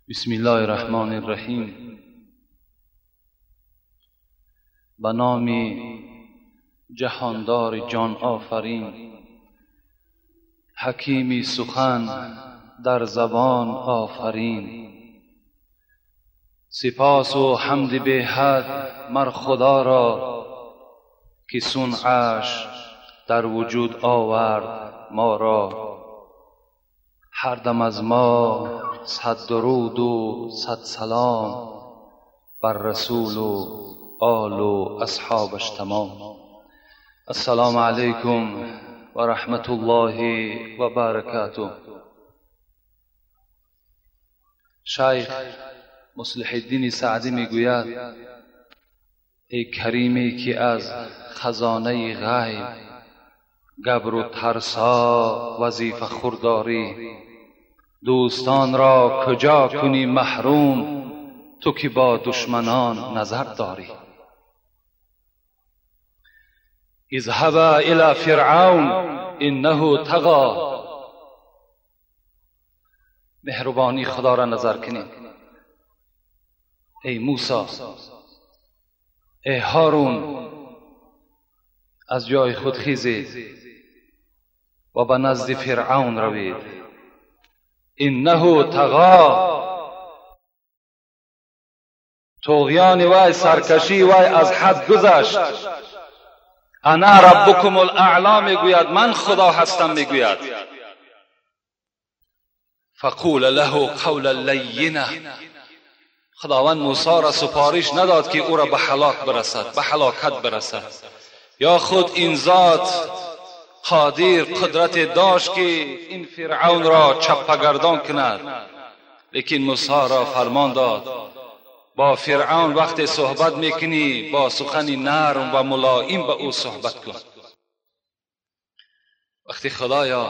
بسم الله الرحمن الرحیم. به نام جهاندار جان آفرین، حکیمی سخن در زبان آفرین. سپاس و حمد به حد مر خدا را، که صنعش در وجود آورد ما را. هر دم از ما صد درود و صد سلام، بر رسول و آل و اصحابش تمام. السلام علیکم و رحمت الله و برکاته. شیخ مصلح الدین سعدی میگوید: ای کریمی که از خزانه غیب، گبر و ترسا وظیفه خورداری. دوستان را کجا کنی محروم، تو که با دشمنان نظر داری. اذهب الى فرعون انه طغى. مهربانی خدا را نظر کنید. ای موسی، ای هارون، از جای خود خیزید و به نزد فرعون روید. انه طغى. طغیان وای، سرکشی وای از حد گذشت. انا ربکم الاعلی میگوید، من خدا هستم میگوید. فقول له قولا لینا. خداوند موسی را سفارش نداد که او را به هلاک برسد، به هلاکت برسد. یا خود این ذات قادر قدرت داشت که این فرعون را چپگردان کند، لیکن موسی را فرمان داد با فرعون وقت صحبت میکنی با سخن نرم و ملایم به او صحبت کن. وقتی خدایا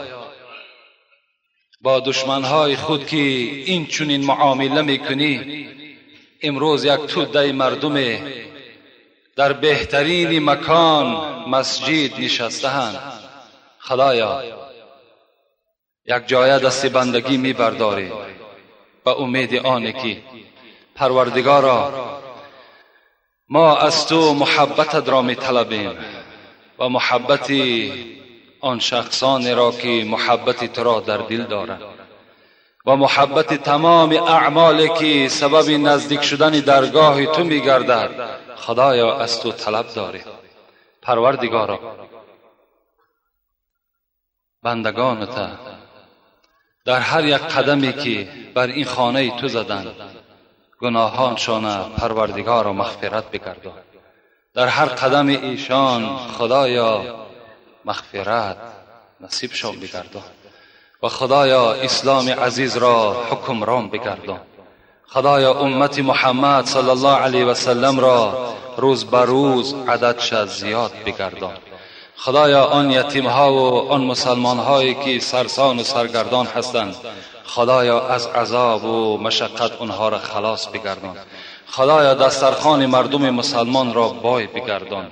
با دشمنهای خود که این چنین معامله میکنی، امروز یک توده مردم در بهترین مکان مسجد نشسته‌اند، خدایا یک جای دست بندگی میبرداری به امید آنه که پروردگارا ما از تو محبتت را میطلبیم و محبت آن شخصان را که محبت تو را در دل دارند و محبت تمام اعمالی که سبب نزدیک شدن درگاه تو میگردد، خدایا از تو طلب داری. پروردگارا بندگانت در هر یک قدمی که بر این خانه تو زدند، گناهانشان پروردگارا مغفرت بگردان. در هر قدم ایشان خدایا مغفرت نصیب شان بگردان و خدایا اسلام عزیز را حکمران بگردان. خدایا امت محمد صلی الله علیه و سلم را روز به روز عددش زیاد بگردان. خدایا آن یتیم ها و آن مسلمان هایی که سرسان و سرگردان هستند، خدایا از عذاب و مشقت اونها را خلاص بگردان. خدایا دسترخوان مردم مسلمان را بای بگردان.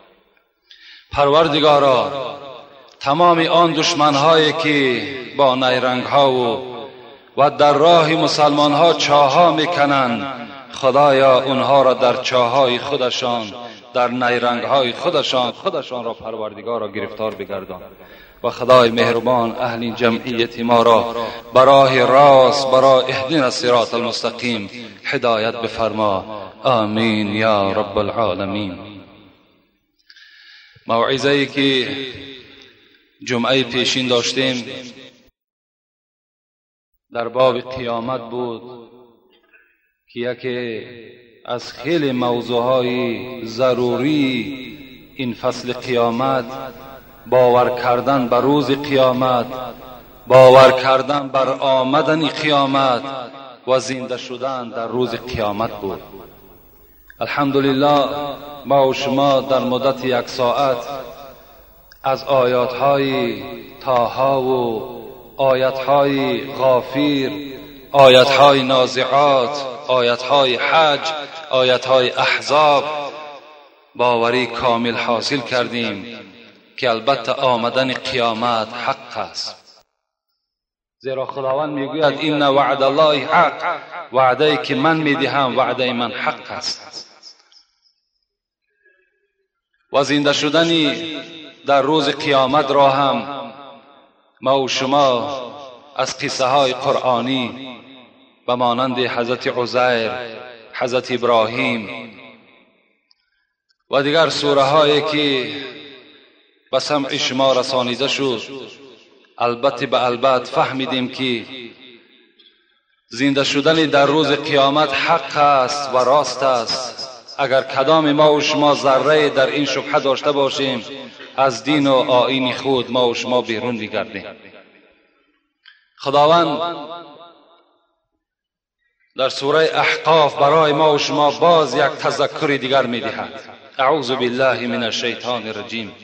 پروردگارا تمام آن دشمن هایی که با نیرنگ ها و در راه مسلمان ها چاها میکنند، خدایا اونها را در چاهای خودشان، در نیرنگ های خودشان را پروردگارا گرفتار بگردان. و خدای مهربان اهل جمعیت ما را برای راست، برای اهدنا الصراط المستقیم هدایت بفرما. آمین یا رب العالمین. موعظه ای که جمعه پیشین داشتیم در باب قیامت بود که یکی از خیلی موضوعهای ضروری این فصل قیامت باور کردن بر روز قیامت، باور کردن بر آمدن قیامت و زنده شدن در روز قیامت بود. الحمدلله ما و شما در مدت یک ساعت از آیاتهای طه و آیاتهای غافیر، آیاتهای نازعات، آیاتهای حج، آیاتهای احزاب باوری کامل حاصل کردیم که البته آمدن قیامت حق است. زیرا خداوند میگوید این وعد الله حق، وعده که من میدهم وعده من حق است. و زنده شدنی در روز قیامت را هم ما و شما از قصه های قرآنی به مانند حضرت عزیر، حضرت ابراهیم و دیگر سوره هایی که به سمع شما رسانیده شد، البته به البته فهمیدیم که زنده شدن در روز قیامت حق است و راست است. اگر کدام ما و شما ذره در این شبهه داشته باشیم، از دین و آیین خود ما و شما بیرون می‌گردیم. خداوند در سوره احقاف برای ما و شما باز یک تذکر دیگر می‌دهد. اعوذ بالله من الشیطان الرجیم.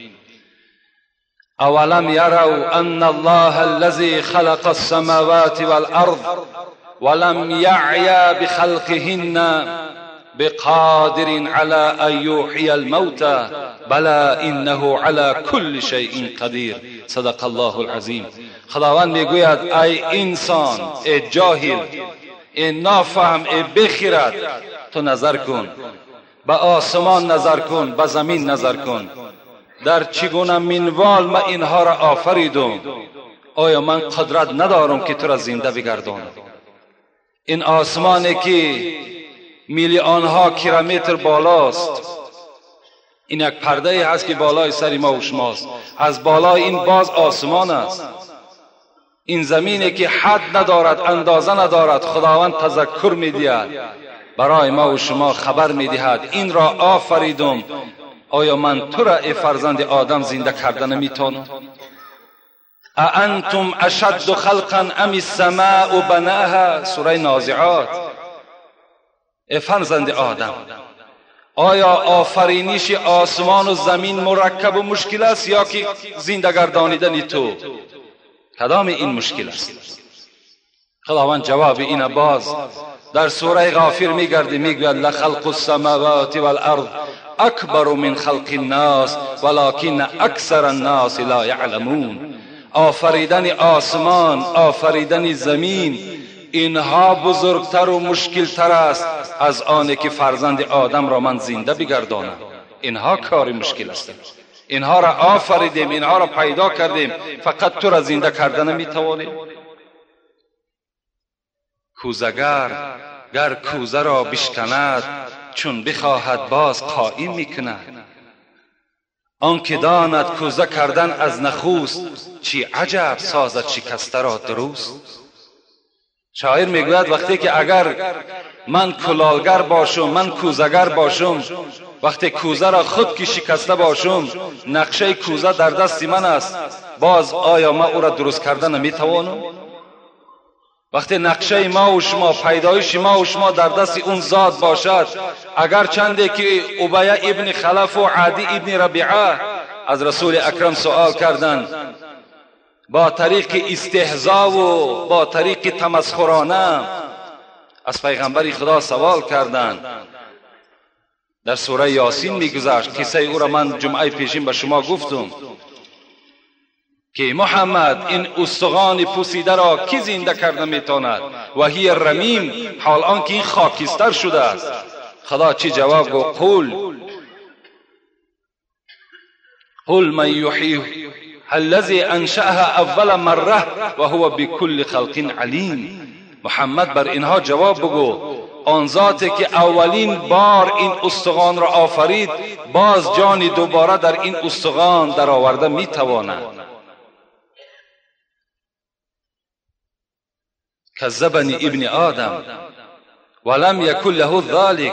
اولم یروا ان الله الذي خلق السماوات والارض ولم یعی بخلقهن بقادر على ان یحیی الموتى بلی انه على كل شیء قدیر. صدق الله العظیم. خداوند میگوید ای انسان، ای جاهل، ای نافهم، ای بخیرد، تو نظر کن، به آسمان نظر کن، به زمین نظر کن، در چگونه منوال من اینها را آفریدم. آیا من قدرت ندارم که تو را زنده بگردانم؟ این آسمانی که میلیون ها کیلومتر بالاست، این یک پرده هست که بالای سر ما و شماست. از بالای این باز آسمان است. این زمینی که حد ندارد، اندازه ندارد، خداوند تذکر می‌دهد، برای ما و شما خبر می‌دهد این را آفریدم. آیا من تو را ای فرزند آدم زنده کردن نمیتونم؟ اانتم اشد خلقا ام السماء بناها، سوره نازعات. ای فرزند آدم، آیا آفرینش آسمان و زمین مرکب و مشکل است یا که زنده گردانیدن تو؟ کدام این مشکل است؟ خداوند جواب این باز در سوره غافر میگرده، میگوید لخلق السماوات والارض اکبر من خلق الناس ولكن اکثر الناس لا یعلمون. آفریدن آسمان، آفریدن زمین، اینها بزرگتر و مشکلتر است از آنه که فرزند آدم را من زنده بگردانم. اینها کار مشکل است. اینها را آفریدیم، اینها را پیدا کردیم، فقط تو را زنده کردن نمیتوانیم. کوزگر گر کوزه را بشکند، چون بخواهد باز قائم میکند. آن که داند کوزه کردن از نخوست، چی عجب سازد شکسته را درست. شاعر میگوید وقتی که اگر من کلالگر باشم، من کوزگر باشم، وقتی کوزه را خود که شکسته باشم، نقشه کوزه در دست من است، باز آیا ما او را درست کردن نمیتوانم؟ وقتی نقشه ما و شما، پیدایش ما و شما در دست اون ذات باشد، اگر چنده که ابی ابن خلف و عدی ابن ربیعه از رسول اکرم سوال کردند، با طریق استهزا و با طریق تمسخرانه از پیغمبر خدا سوال کردند. در سوره یاسین میگذشت، قصه او را من جمعه پیشین به شما گفتم که محمد این استخوان پوسیده را کی زنده کرده میتواند؟ و هی رمیم، حال آنکه این خاکستر شده است. خدا چی جواب گفت؟ قل من یحیی الذی انشأها اول مره و هو بكل خلق علیم. محمد بر اینها جواب بگو، آن ذاتی که اولین بار این استخوان را آفرید، باز جان دوباره در این استخوان در آورده میتواند. کذبنی ابن آدم ولم یکن له ذلک،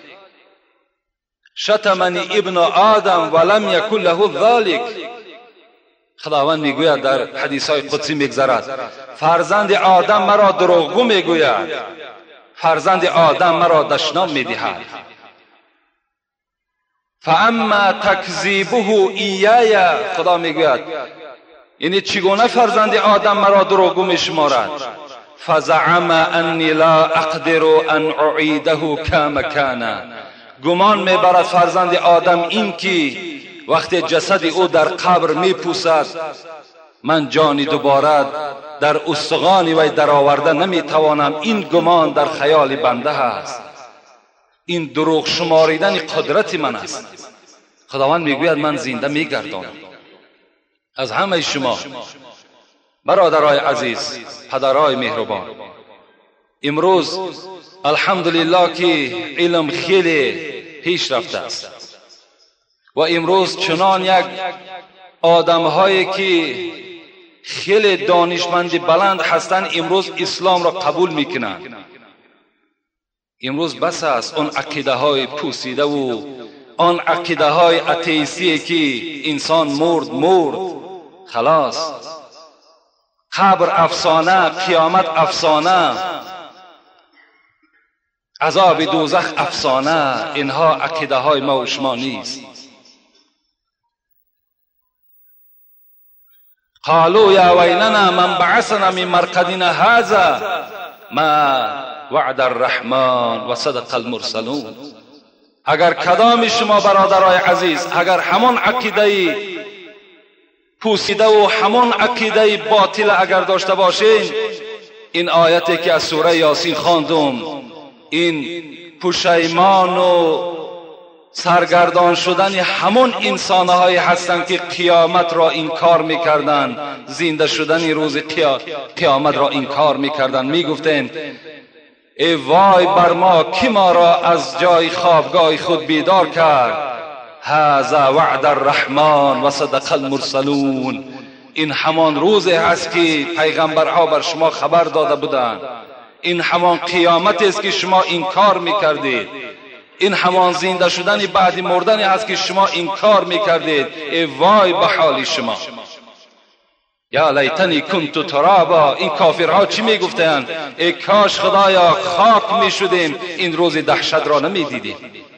شتمنی ابن آدم ولم یکن له ذلک. خداوند میگوید در حدیث های قدسی میگذرد، فرزند آدم مرا دروغگو میگوید، فرزند آدم مرا دشنام میدهد. فاما تکذیبه ایای، خدا میگوید یعنی چگونه فرزند آدم مرا دروغگو میشمارد؟ فزعم انی لا اقدر ان اعیده کما کان، گمان میبرد فرزند آدم این که وقتی جسد او در قبر میپوسد، من جانی دوباره در استخوان وی درآورده نمیتوانم. این گمان در خیال بنده هست، این دروغ شماریدن قدرت من است. خداوند میگوید من زنده میگردانم. از همه شما برادرای عزیز، پدرای مهربان، امروز الحمدلله که علم خیلی پیش رفته است و امروز چنان یک آدم‌هایی که خیلی دانشمند بلند هستند امروز اسلام را قبول میکنند. امروز بس است اون عقیده های پوسیده و آن عقیده های اتئیستی که انسان مرد خلاص، قبر افسانه، قیامت افسانه، عذاب دوزخ افسانه. اینها عقیده های ما و شما نیست. قالوا یا ویلنا من بعثنا من مرقدنا هذا ما وعد الرحمن و صدق المرسلون. اگر کدام شما برادرای عزیز اگر همون عقیده پوسیده و همون عقیده باطل اگر داشته باشین، این آیتی که از سوره یاسین خواندم، این پشیمان و سرگردان شدن همون انسانهایی هستند که قیامت را انکار میکردند، زنده شدن روز قیامت را انکار میکردند. میگفتند ای وای بر ما، کی ما را از جای خوابگاه خود بیدار کرد؟ هذا وعد الرحمن و صدق المرسلون. این همان روزی است که پیغمبرها بر شما خبر داده بودند. این همان قیامت است که شما انکار میکردید. این همان زنده شدن بعد مردن است که شما انکار میکردید. ای وای به حال شما. یا لیتنی کنت ترابا. این کافرها چی میگفتند؟ ای کاش خدایا خاک میشدیم، این روز دهشت را نمیدیدیم.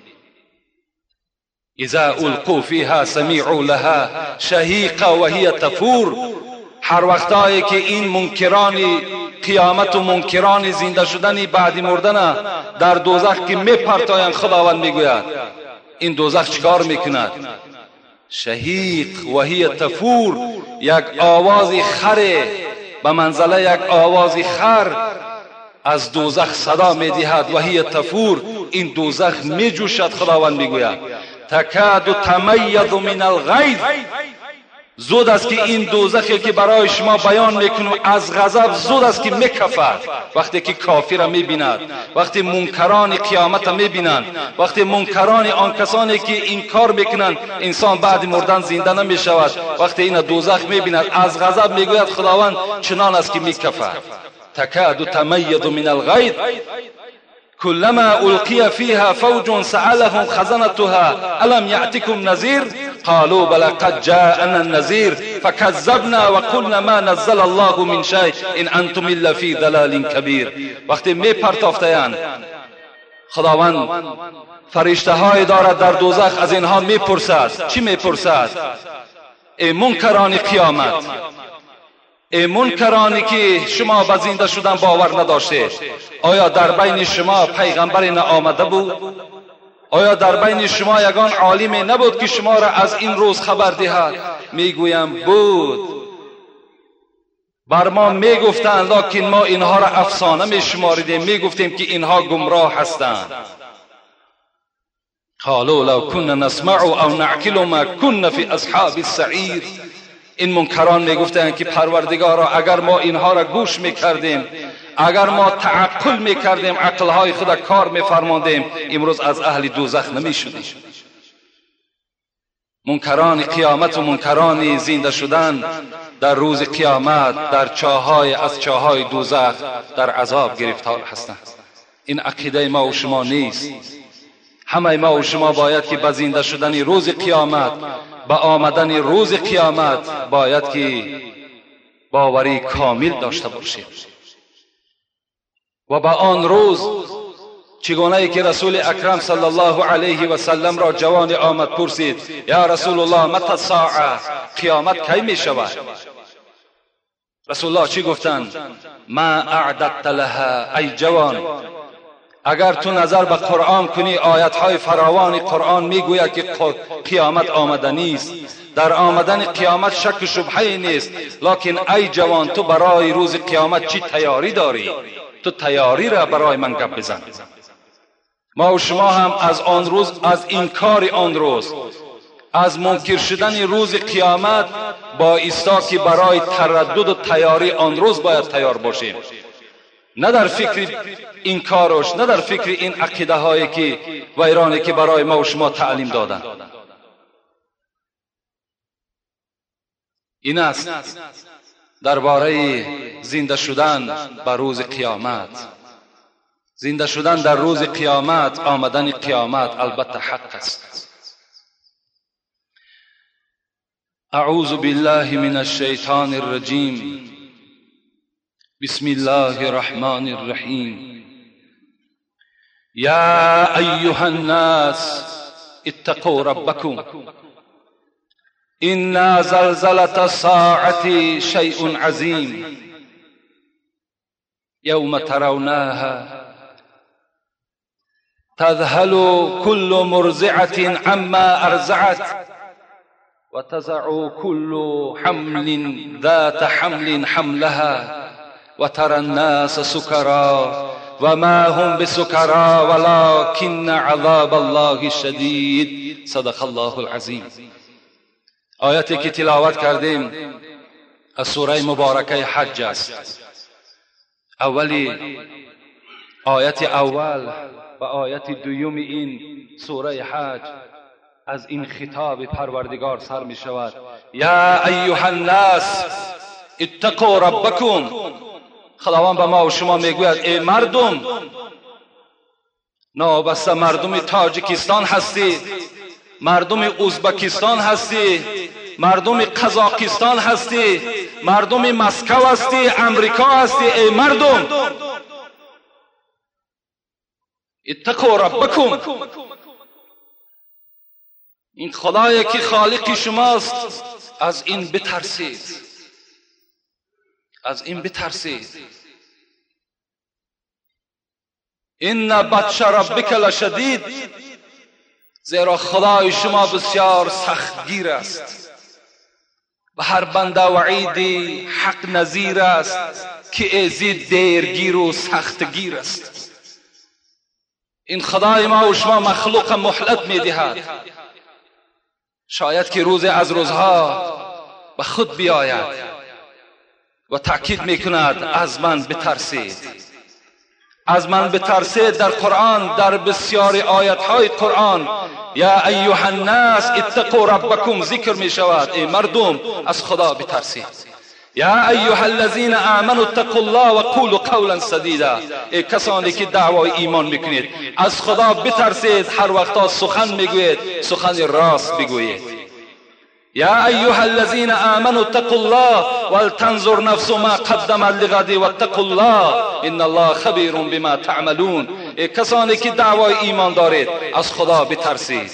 اذا القوا فیها سمیعوا لها شهیقا و هی تفور. هر وقتایی که این منکران قیامت و منکران زنده شدن بعد مردن در دوزخ که میپرتایند، خداوند میگوید این دوزخ چیکار میکند؟ شهیق و هی تفور. یک آواز خر به منزله یک آواز خر از دوزخ صدا میدهد. و هی تفور. این دوزخ میجوشد. خداوند میگوید تکاد تمیز من الغیظ. زود است که این دوزخی که برای شما بیان میکنم از غضب زود است که میکفد. وقتی که کافر را میبیند، وقتی منکران قیامت را میبینند، وقتی منکران آن کسانی که انکار میکنند انسان بعد مردن زنده نمیشود، وقتی این دوزخ میبیند از غضب میگوید خداوند چنان است که میکفد. تکاد تمیز من الغیظ كلما القي فيها فوج سألهم خزنتها ألم يأتكم نذير قالوا بلى قد جاءنا النذير فكذبنا وقلنا ما نزل الله من شيء إن أنتم إلا في ضلال كبير. وقتی میپرتافتند خداوند فرشته های دارد در دوزخ، از اینها میپرسد. چی میپرسد؟ ای منکران قیامت، ای منکرانی که شما به زنده شدن باور نداشتید، آیا در بین شما پیغمبری نآمده بود؟ آیا در بین شما یگان عالمی نبود که شما را از این روز خبر دهد؟ میگویم بود. بر ما میگفتند لکن ما اینها را افسانه میشماریدیم، میگفتیم که اینها گمراه هستند. قالوا لو كنا نسمع او نعقل ما كنا في اصحاب السعیر. این منکران میگفتند که پروردگارا اگر ما اینها را گوش میکردیم، اگر ما تعقل میکردیم، عقلهای خود کار میفرماندیم، امروز از اهل دوزخ نمیشدیم. منکران قیامت و منکران زنده شدن در روز قیامت در چاهای از چاهای دوزخ در عذاب گرفتار هستند. این عقیده ما و شما نیست. همه ما و شما باید که به زنده شدن روز قیامت، به آمدن روز قیامت باید که باوری کامل داشته باشیم. و به آن روز چگونه ای که رسول اکرم صلی الله علیه و سلم را جوان آمد پرسید یا رسول الله متى الساعه؟ قیامت کی می شود؟ رسول الله چی گفتند؟ ما اعددت لها ای جوان؟ اگر تو نظر به قرآن کنی، آیت‌های فراوان قرآن میگوید که قیامت آمده نیست. در آمدن قیامت شک و شبهه نیست. لکن ای جوان، تو برای روز قیامت چی تیاری داری؟ تو تیاری را برای من گپ بزن. ما و شما هم از آن روز، از انکار آن روز، از منکر شدن روز قیامت با ایستا که برای تردد و تیاری آن روز باید تیار باشیم. نه در فکر این کارش، نه در فکر این عقیده هایی که ویرانی که برای ما و شما تعلیم دادن. این است درباره زنده شدن بر روز قیامت. زنده شدن در روز قیامت، آمدن قیامت البته حق است. اعوذ بالله من الشیطان الرجیم. بسم الله الرحمن الرحیم. یا ایها الناس اتقوا ربکم ان زلزلة الساعة شیء عظیم یوم ترونها تذهل كل مرضعة عما ارضعت وتضع كل حمل ذات حمل حملها وترى الناس سكرى وما هم بسكرى ولكن عذاب الله شدید. صدق الله العظیم. آیتی که تلاوت کردیم از سوره مبارکه حج است. اولی آیت اول و آیت دوم این سوره حج از این خطاب پروردگار سر می شود. یا ایها الناس اتقوا ربکم. خداوند به ما و شما میگوید ای مردم، نابسته مردم تاجیکستان هستی، مردم ازبکستان هستی، مردم قزاقستان هستی، مردم مسکو هستی، امریکا هستی، ای مردم اتقوا ربکم. این خدایی که خالق شماست، از این بترسید، از این بترسید. ان بطش ربک لشدید. زیرا خدای شما بسیار سختگیر است و هر بنده وعیدی حق نظیر است که ازید دیرگیر و سختگیر است. این خدای ما و شما مخلوق مهلت میدهد. شاید که روز از روزها به خود بیاید و تأکید میکند از من بترسید، از من بترسید. در قرآن، در بسیاری آیتهای قرآن یا ایها الناس اتقوا ربکم ذکر می شود. ای مردم از خدا بترسید. یا ایها الذین آمنوا اتقوا الله و قولوا قولا سدیدا. ای کسانی که دعوای ایمان میکنید، از خدا بترسید. هر وقتا سخن میگوید، سخن راست بگویید. یا ایها الذین آمنوا اتقوا الله ولتنظر نفس ما قدمت لغد واتقوا الله ان الله خبیر بما تعملون. ای کسانی که دعوای ایمان دارید، از خدا بترسید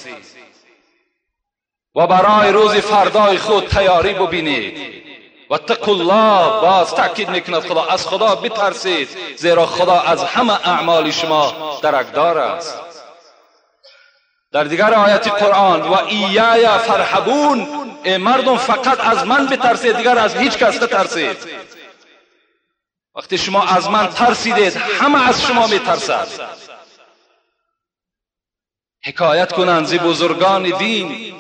و برای روز فردای خود تیاری ببینید. واتقوا الله، باز تأکید میکند خدا، از خدا بترسید، زیرا خدا از همه اعمال شما درکدار است. در دیگر آیت قرآن و ایای فرحبون. ای مردم فقط از من بترسید، دیگر از هیچ کس نترسید. وقتی شما از من ترسیدید، همه از شما میترسد. حکایت کنند ز بزرگان دین.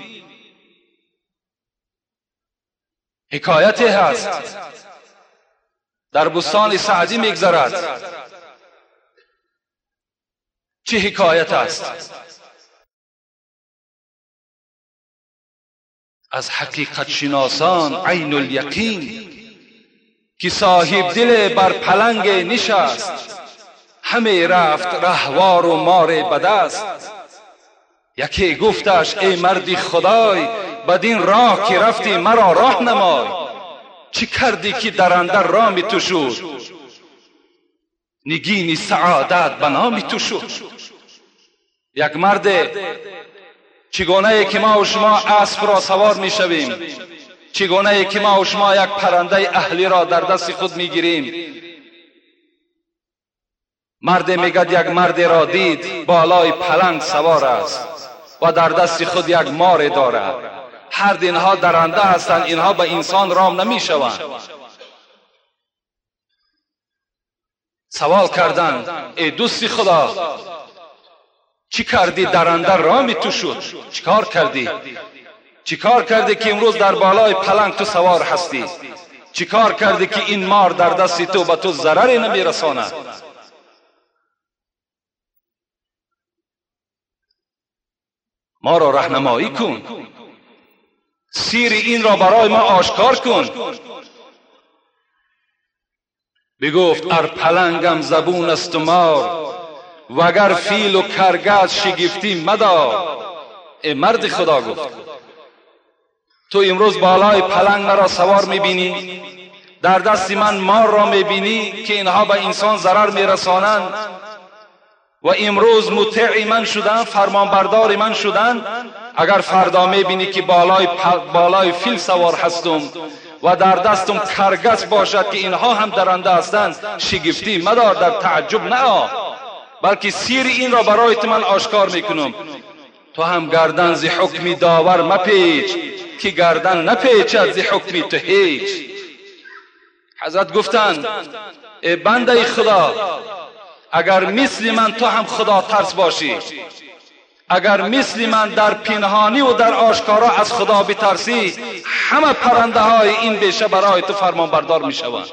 حکایتی هست در بستان سعدی میگذرد. چه حکایت است؟ از حقیقت شناسان عین الیقین که صاحب دل بر پلنگ نشست، همه رفت رهوار و مار بدست. یکی گفتش ای مرد خدای، بدین راه که رفتی مرا راه نمای. چی کردی که در اندر رام تو شد، نگین سعادت به نام تو شد. یک مرد چگونه که ما و شما اسب را سوار می شویم، چگونه که ما و شما یک پرنده اهلی را در دست خود می گیریم، مرد میگد یک مرد را دید بالای پلنگ سوار است و در دست خود یک مار دارد. هر اینها درنده هستند، اینها به انسان رام نمی شوند. سوال کردند ای دوستی خدا، چی کردی درنده رامی تو شد؟ چیکار کردی؟ چیکار کردی که امروز در بالای پلنگ تو سوار هستی؟ چیکار کردی که این مار در دست تو به تو ضرری نمی رساند؟ ما را راهنمایی کن، سیر این را برای ما آشکار کن. بگفت ار پلنگم زبون است و مار، وگر فیل و کرگس شگفتی مدار. ای مرد خدا، گفت تو امروز بالای پلنگ مرا سوار میبینی، در دست من مار را میبینی که اینها به انسان ضرر میرسانند و امروز مطیع من شدن، فرمانبردار من شدن. اگر فردا میبینی که بالای فیل سوار هستم و در دستم کرگس باشد که اینها هم درنده هستند، شگفتی مدار، در تعجب نه، بلکه سیر این را برایت من آشکار میکنم. تو هم گردن ز حکمی داور مپیچ، که گردن نپیچد ز حکمی تو هیچ. حضرت گفتند ای بنده خدا، اگر مثل من تو هم خدا ترس باشی، اگر مثل من در پنهانی و در آشکارا از خدا بترسی، همه پرنده های این بیشه برای تو فرمان بردار می شوند.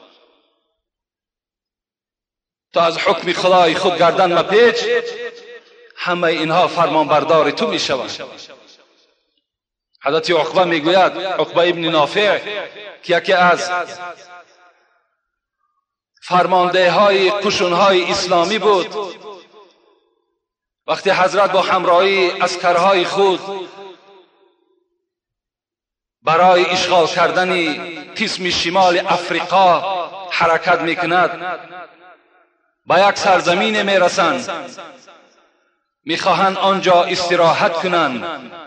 تو از حکم خدای خود گردن مپیچ، همه اینها فرمان بردار تو می شوند. حضرت عقبه می گوید، عقبه ابن نافع که یکی از فرمانده های قشون های اسلامی بود، وقتی حضرت با همراهی اسکرهای خود برای اشغال کردن قسم شمال افریقا حرکت میکند، به یک سرزمین میرسند، میخواهند آنجا استراحت کنند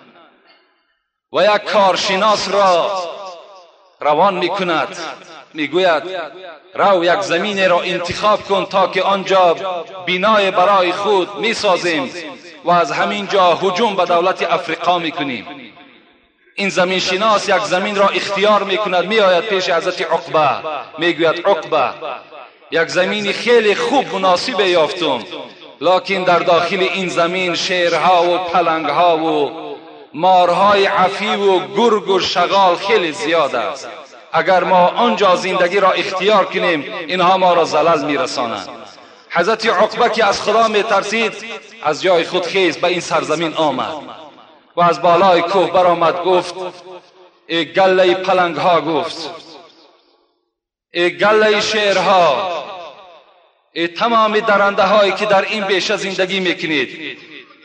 و یک کارشناس را روان میکند، میگوید رو یک زمین را انتخاب کن تا که آنجا بنای برای خود میسازیم و از همین جا هجوم به دولت افریقا میکنیم. این زمین شناس یک زمین را اختیار میکند، میآید پیش حضرت عقبه، میگوید عقبه یک زمین خیلی خوب مناسب یافتم، لکن در داخل این زمین شیرها و پلنگها و مارهای عفی و گرگ و شغال خیلی زیاد است. اگر ما آنجا زندگی را اختیار کنیم، اینها ما را ضلال میرسانند. حضرت عقبه که از خدا میترسید، از جای خود خیز به این سرزمین آمد و از بالای کوه برآمد. گفت ای گله پلنگ ها، گفت ای گله شیرها، ای تمام درنده هایی که در این بیشه زندگی میکنید،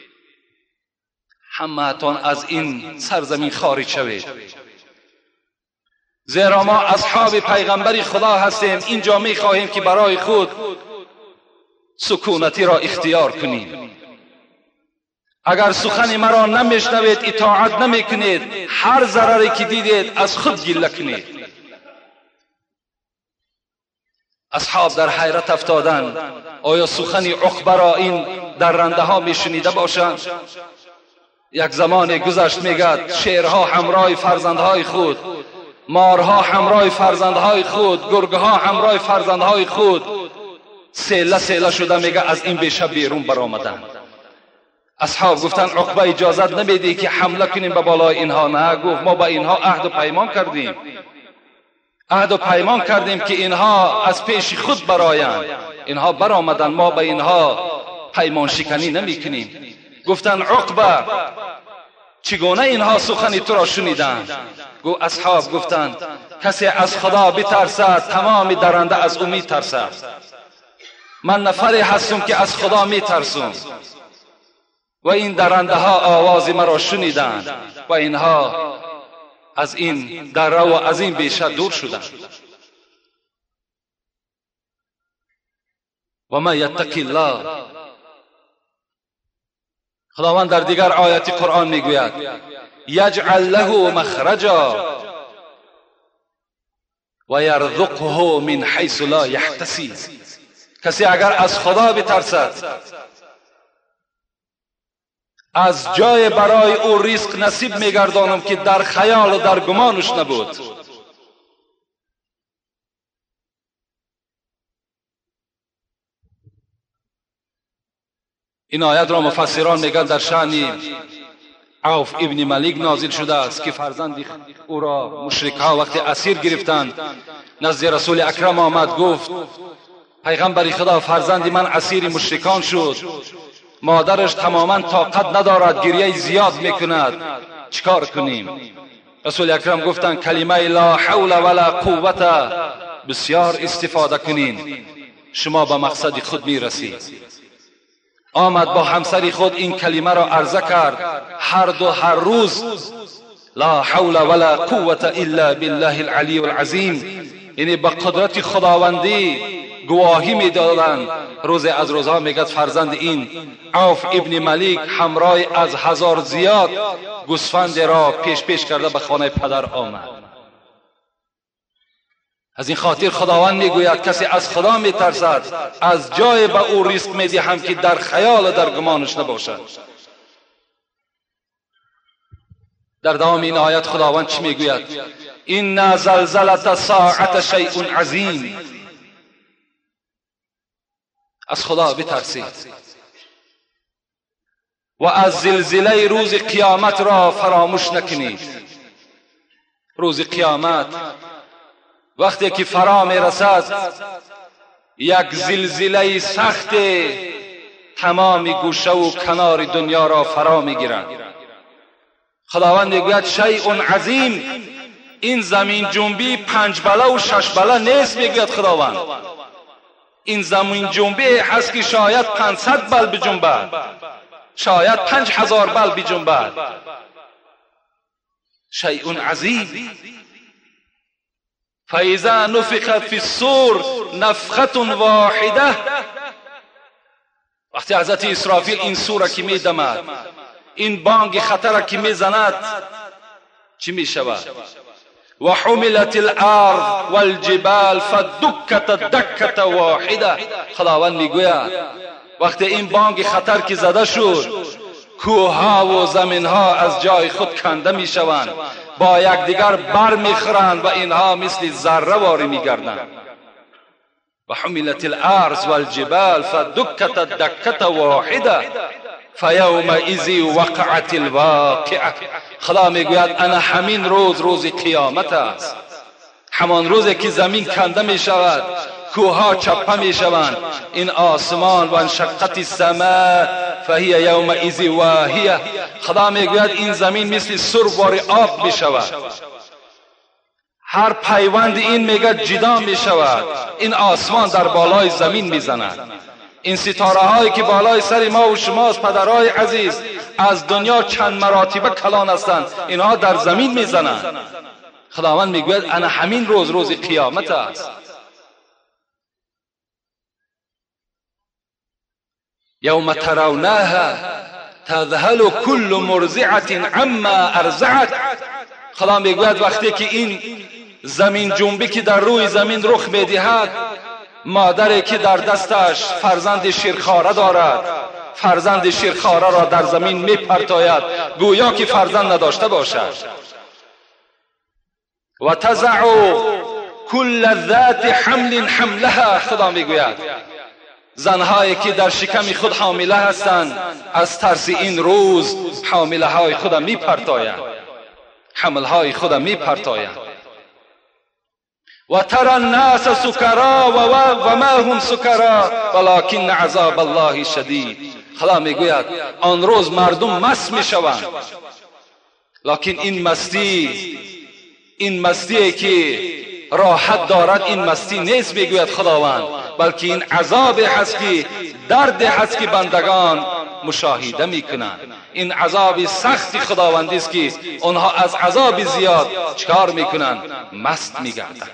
همه‌تان از این سرزمین خارج شوید، زیرا ما اصحاب پیغمبر خدا هستیم. اینجا می خواهیم که برای خود سکونتی را اختیار کنیم. اگر سخن مرا نمیشنوید، اطاعت نمی کنید، هر ضرری که دیدید از خود گله کنید. اصحاب در حیرت افتادند، آیا سخن عقبه را این درنده ها می شنیده باشند؟ یک زمان گذشت، میگد شیرها همراه فرزندهای خود، مارها همراه فرزندهای خود، گرگها همراه فرزندهای خود سیله سیله شده، میگه از این بیشه بیرون برآمدند. اصحاب گفتند عقبه اجازت نمیدی که حمله کنیم به بالای اینها؟ نه، گفت ما با اینها عهد و پیمان کردیم، عهد و پیمان کردیم که اینها از پیش خود برآیند. اینها برآمدند، ما با اینها پیمان شکنی نمی کنیم. گفتند عقبه چگونه اینها سخن تو را شنیدند؟ گو اصحاب گفتند کسی از خدا بترسد، تمام درنده از او میترسد. من نفری هستم که از خدا میترسم و این درنده ها آواز مرا شنیدند و اینها از این دره و از این بیشه دور شدند. و من یتقی الله، خداوند در دیگر آیات قرآن میگوید یجعل له مخرجا و یرزقه من حیث لا یحتسب. کسی اگر از خدا بترسد از جای برای او رزق نصیب میگردانم که در خیال و در گمانش نبود. این آیت را مفسران میگن در شأن عوف ابن ملیک نازل شده است که فرزند او را مشرک‌ها وقتی اسیر گرفتند نزد رسول اکرم آمد، گفت پیغمبر خدا فرزند من اسیر مشرکان شد، مادرش تماما طاقت ندارد، گریه زیاد میکند، چیکار کنیم؟ رسول اکرم گفتند کلمه لا حول ولا قوت بسیار استفاده کنین، شما به مقصد خود میرسید. آمد با همسر خود این کلمه را عرضه کرد، هر روز لا حول ولا قوت الا بالله العلی العظیم، یعنی با قدرت خداوندی گواهی میدادند. روز از روزها میگد فرزند این عوف ابن ملیک همراه از 1000 زیاد گوسفند را پیش کرده به خانه پدر آمد. از این خاطر خداوند میگوید کسی از خدا میترسد از جای به او رزق میدهم که در خیال و در گمانش نباشد. در دوام این آیت خداوند چی میگوید؟ این زلزله ساعت شیء عظیم. از خدا بترسید و از زلزله روز قیامت را فراموش نکنید. روز قیامت وقتی که فرا می رسد یک زلزله سخت تمام گوشه و کنار دنیا را فرا می گیرد. خداوند میگوید شیء عظیم، این زمین جنبی 5 بله و 6 بله نیست. میگوید خداوند این زمین جنبی هست که شاید 500 بل بجنبد، شاید 5000 بل بجنبد. شیء عظیم. فاذا نفخ فی الصور نفخه واحده، وقتی حضرت اسرافیل این سوره که میدمد، این بانگ خطر که میزند، چی میشود؟ و حملت الارض والجبال فدکت دکه واحده. خداوند میگوید وقتی این بانگ خطر که زده شد، کوهها و زمینها از جای خود کنده میشوند، با یکدیگر بر میخورند و اینها مثل ذره واری میگردند. و حملت الارض والجبال فدکت دکه واحده فیومئذ وقعت الواقعه. خدا میگوید انا همین روز قیامت است، همان روزی که زمین کنده می شود، کوهها چپه می شوند، این آسمان و انشقت السماء فهی یومئذ واهیه. خدا میگوید این زمین مثل سربار آب می شود، هر پیوند این میگه جدا می شود، این آسمان در بالای زمین می زند. این ستاره هایی که بالای سر ما و شماست پدرای عزیز، از دنیا چند مراتبه کلان هستند، اینها در زمین میزنند. خداوند میگوید انا همین روز قیامت است. یوم ترونها تذهل كل مرضعة عما ارضعت. خدا میگوید وقتی که این زمین جنبی که در روی زمین رخ میدهد، مادری که در دستش فرزند شیرخواره دارد، فرزند شیرخواره را در زمین میپرتاید گویا که فرزند نداشته باشد. و تضع کل ذات حمل حملها. خدا میگوید زنهایی که در شکم خود حامله هستند از ترس این روز حامله های خود میپرتایند، حمل های خود میپرتایند. و ترى الناس سکرا و ما هم سکرا ولكن عذاب الله شدید. خدا میگوید آن روز مردم مست میشوند، لکن این مستی که راحت دارد این مستی نیست میگوید خداوند، بلکه این عذاب هست که درد هست که بندگان مشاهده میکنند. این عذاب سخت خداوندی است که آنها از عذاب زیاد چکار میکنند؟ مست میگردند.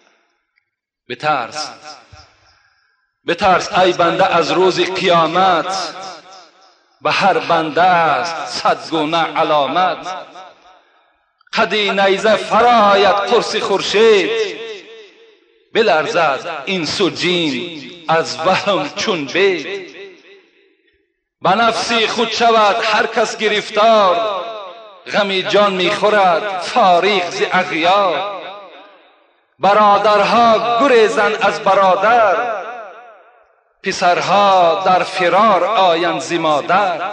بترس ای بنده از روز قیامت، به هر بنده است 100 گونه علامت. قدی نیزه فرا آید قرص خورشید، بلرزد این سجین از وهم چون بید. به نفسی خود شود هر کس گرفتار، غمی جان میخورد فارغ ز اغیار. برادرها گریزند از برادر، پسرها در فرار آیند ز مادر.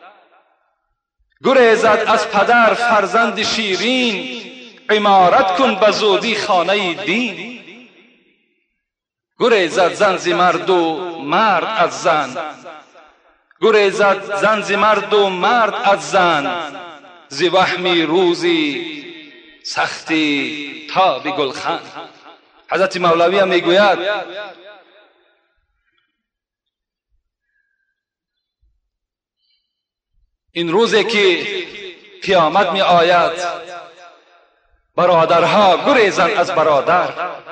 گریزد از پدر فرزند شیرین، عمارت کن به زودی خانه دین. گریزد زن ز مرد و مرد از زن، گریزد زن ز مرد و مرد از زن. ز وهمی روزی سختی تا به گلخن. حضرت مولوی هم میگوید این روزی که قیامت می آید، برادرها گریزند از برادر،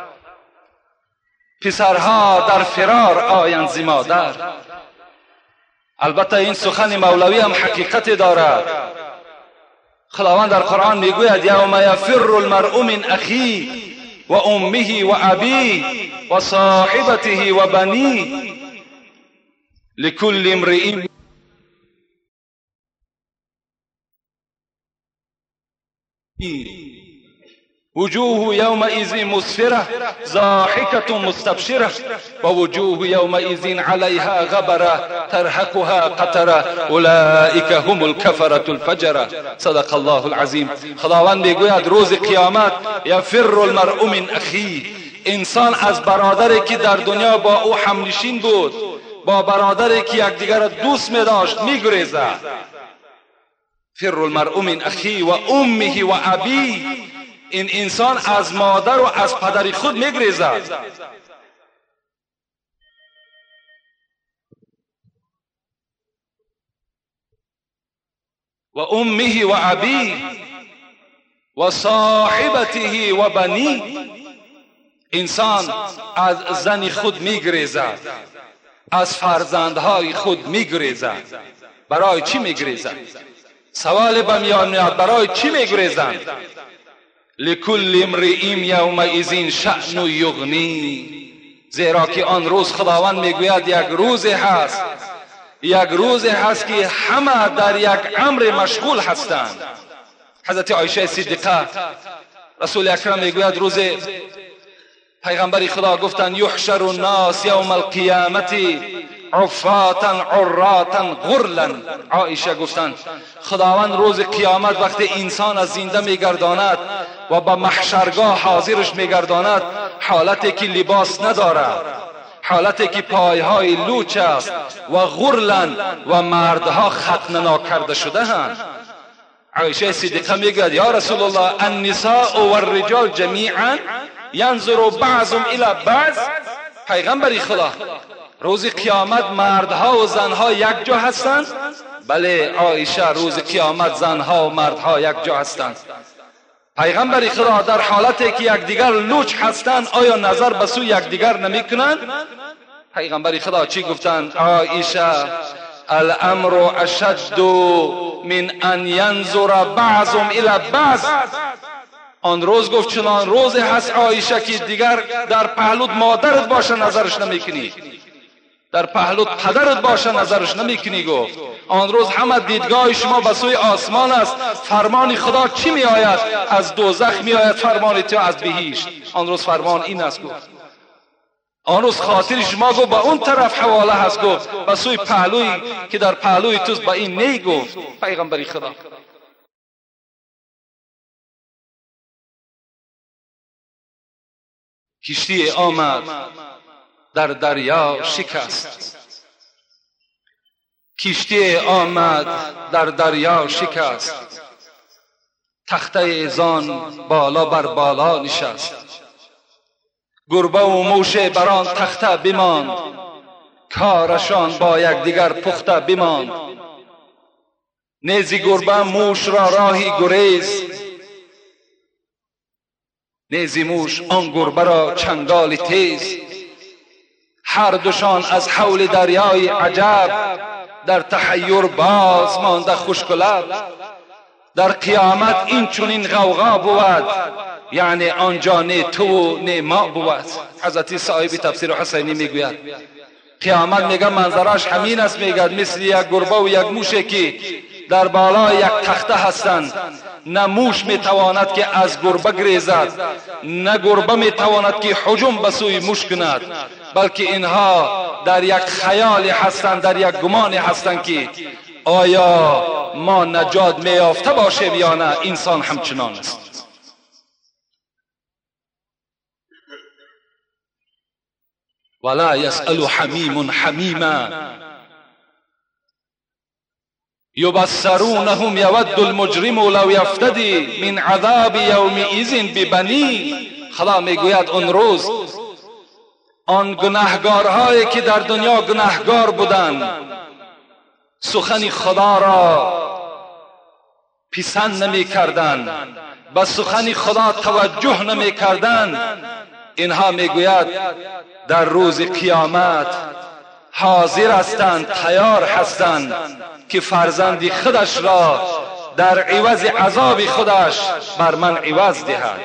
پسرها در فرار آیند ز مادر. البته این سخن مولوی هم حقیقت دارد. خداوند در قرآن میگوید یوم یفر المرء من اخیه و امه و ابیه و صاحبته و بنیه لکل امرئ وجوه یومئذ مسفره ضاحکة مستبشره و وجوه یومئذ علیها غبره ترهقها قتره اولئک هم الکفرة الفجره. صدق الله العظیم. خداوند میگوید روز قیامت یفر المرء من اخیه، انسان از برادری که در دنیا با او همنشین بود، با برادری که یکدیگر را دوست می داشت میگریزد. فر المرء من اخیه و امه و ابیه، این انسان از مادر و از پدر خود میگریزد. و امه و ابیه و صاحبته و بنی، انسان از زن خود میگریزد، از فرزندهای خود میگریزد. برای چی میگریزد؟ سوال به میان میاد برای چی میگریزند؟ لکل امرئ یومئذ شأن یغنی، زیرا که آن روز خداوند میگوید یک روز هست، یک روز هست که همه در یک امر مشغول هستند. حضرت عایشه صدیقه رسول اکرم میگوید روز پیغمبر خدا گفتند یحشر الناس یوم القیامت عفاتا عراتا غرلا. عایشه گفتند خداوند روز قیامت وقتی انسان از زنده میگرداند و به محشرگاه حاضرش میگرداند، حالتی که لباس ندارد، حالتی که پایهای لوچ است، و غرلا و مردها ختنه ناکرده شده اند. عایشه صدیقه میگوید یا رسول الله النساء و الرجال جمیعا ینظر بعضهم الی بعض. پیغمبر خدا روز قیامت مردها و زنها یک جا هستند؟ بله عایشه، روز قیامت زنها و مردها یک جا هستند. پیغمبر خدا در حالتی که یکدیگر لوچ هستند آیا نظر به سوی یکدیگر نمیکنند؟ پیغمبر خدا چی گفتند؟ عایشه الامر اشد من ان ینظر بعضهم الی بعض. آن روز گفت چنان روز هست عایشه که دیگر در پهلوت مادرت باشه نظرش نمیکنی، در پهلوت پدرت باشه نظرش نمیکنی. گفت آن روز همه دیدگاه شما به سوی آسمان است. فرمان خدا چی می آید؟ از دوزخ می آید فرمان تو از بهشت. آن روز فرمان این است. گفت آن روز خاطر شما گفت به اون طرف حواله هست، گفت به سوی پهلوی که در پهلوی توست به این نی. گفت پیغمبر خدا کشتی آمد در دریا شکست، کشتی آمد در دریا شکست، تخته ایزان بالا بر بالا نشست. گربه و موش بران تخته بماند، کارشان با یکدیگر پخته بماند. نیز گربه موش را راهی گریز، نیز موش آن گربه را چنگال تیز. هر دوشان از حول دریای عجب، در تحیر باز مانده خشک و لب. در قیامت این چنین غوغا بود، یعنی آنجا نه تو و نه ما بود. حضرت صاحب تفسیر حسینی میگوید قیامت میگه منظرش همین است، میگه مثل یک گربه و یک موشه که در بالای یک تخته هستند. نه موش میتواند که از گربه گریزد، نه گربه میتواند که هجوم به سوی موش کند، بلکه اینها در یک خیال هستند، در یک گمان هستند که آیا ما نجات میافته باشیم یا نه. انسان همچنان است. ولا يسأل حميم حميما يبصرونهم يود المجرم لو يفتدي من عذاب يومئذ ببنی. خدا میگوید اون روز آن گناهگارهایی که در دنیا گناهگار بودند، سخن خدا را پسند نمی کردند، به سخن خدا توجه نمی کردند، اینها میگوید در روز قیامت حاضر هستند، تیار هستند که فرزند خودش را در عوض عذاب خودش بر من عوض دهد.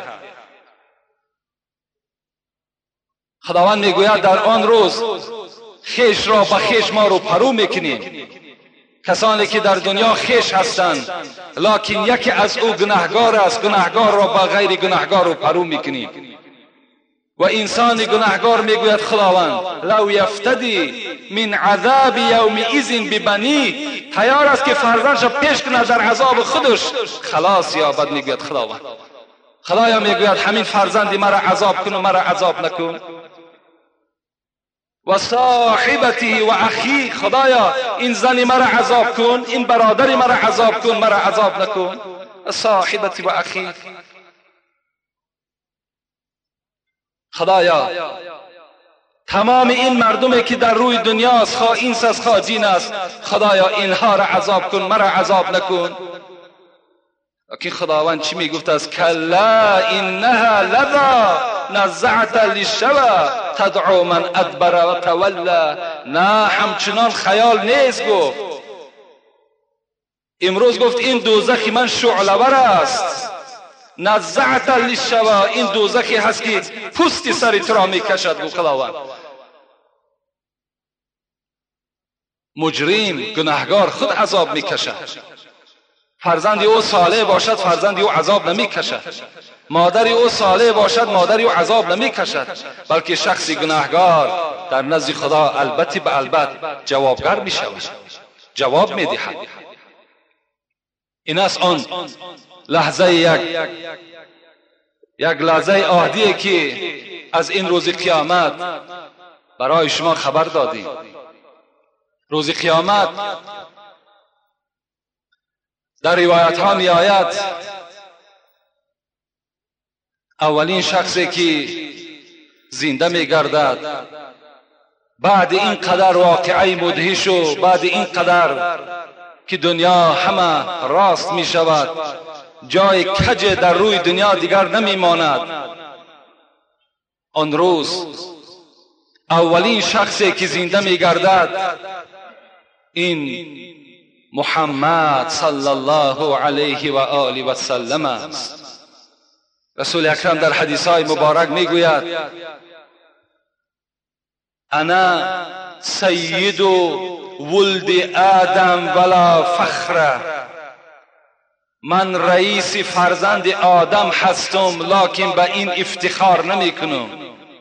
خداوند میگوید در آن روز خیش را به خیش ما رو پرو میکنیم. کسانی که در دنیا خیش هستند لکن یکی از او گناهگار است، گناهگار را با غیر گناهگار رو پرو میکنیم. و انسان گناهگار میگوید خداوند لو یفتدی من عذاب یومئذ ببنی، تیار است که فرزندش پیش کند در عذاب خودش خلاص یابد. میگوید خداوند، خدایا میگوید همین فرزندی مرا عذاب کن و مرا عذاب نکن. و صاحبتی و اخی، خدایا این زنی مرا عذاب کن، این برادری مرا عذاب کن، مرا عذاب نکن. صاحبتی و اخی، خدایا تمام این مردمی که در روی دنیا است، خواه اینس است خواه جین است، خدایا اینها را عذاب کن، مرا عذاب نکن. لیکن خداوند چی میگفت است؟ کلا انها لظا نزعت للشوى تدعو من ادبر و تولا. نه، همچنان خیال نیست. گفت امروز گفت این دوزخ من شعله‌ور است. نزعت للشوى، این دوزخی هست که پوست سر تو را میکشد. گفت خداوند مجرم گناهگار خود عذاب میکشد. فرزندی او صالح باشد فرزندی او عذاب نمیکشد، مادری او صالح باشد مادری او عذاب نمیکشد، بلکه شخصی گناهگار در نزد خدا البته به البته جوابگر میشود، جواب میدهد. این است آن لحظه یک لحظه عادیه که از این روز قیامت برای شما خبر دادیم. روز قیامت در روایت ها می آید اولین شخصی که زنده می گردد بعد این قدر واقعی مدهش و بعد این قدر که دنیا همه راست می شود، جای کج در روی دنیا دیگر نمی ماند، آن روز اولین شخصی که زنده می گردد این محمد صلی الله علیه و آله و سلم است. رسول اکرم در حدیث های مبارک می گوید انا سید ولد آدم ولا فخر، من رئیس فرزند آدم هستم لکن به این افتخار نمی کنم.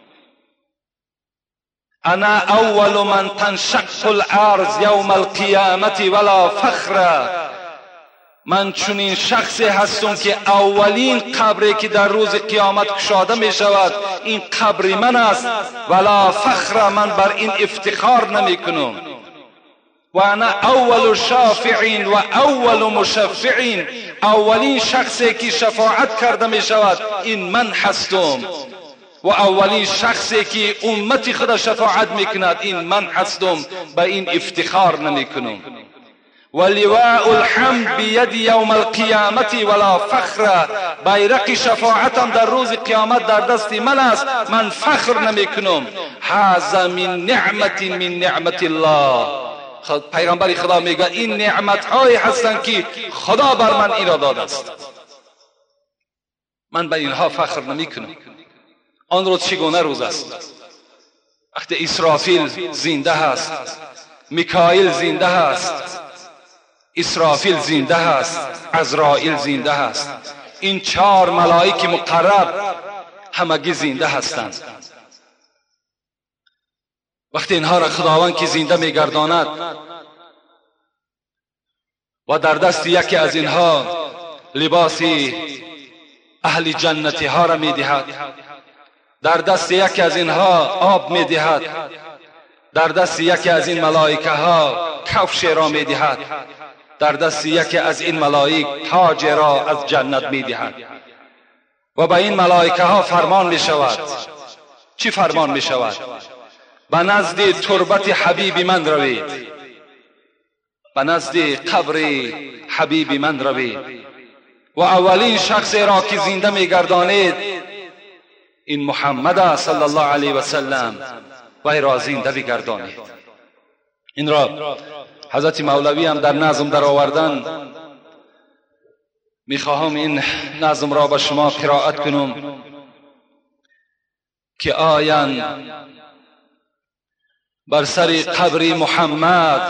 انا اول من تنشق الارض یوم القیامت ولا فخر، من چنین شخصی هستم که اولین قبری که در روز قیامت گشاده می شود این قبر من است، ولا فخر، من بر این افتخار نمی کنم. و انا اول شافعین و اول مشفعین، اولین شخصی که شفاعت کرده می شود این من هستم و اولین شخصی که امت خدا شفاعت میکند این من هستم، به این افتخار نمیکنم. و لواء الحمد بید یوم القیامت ولا فخر، بیرق شفاعتم در روز قیامت در دست من است، من فخر نمیکنم. هذا من نعمت من نعمت الله، پیغمبر خدا میگه این نعمت هایی هستند که خدا بر من ایراد داده است. من به اینها فخر نمی کنم. آن روز چگونه روز است؟ وقتی اسرافیل زنده هست، میکائیل زنده هست، اسرافیل زنده هست، عزرائیل زنده هست. این 4 ملائک مقرب همگی زنده هستند. وقتی اینها را خداوند که زنده میگرداند و در دست یکی از اینها لباس اهل جنتی ها را میدهد، در دست یکی از اینها آب میدهد، در دست یکی از این ملائکه ها کفش را میدهد، در دست یکی از این ملائک تاج را از جنت میدهد و به این ملائکه ها فرمان میشود. چی فرمان میشود؟ به نزد تربت حبیب من روید، به نزد قبر حبیب من روید و اولین شخص را که زنده میگردانید این محمد صلی الله علیه و سلم وی را زنده بگردانید. این را حضرت مولوی هم در نظم در آوردن. میخواهم این نظم را به شما قرائت کنم که آیان بر سر قبر محمد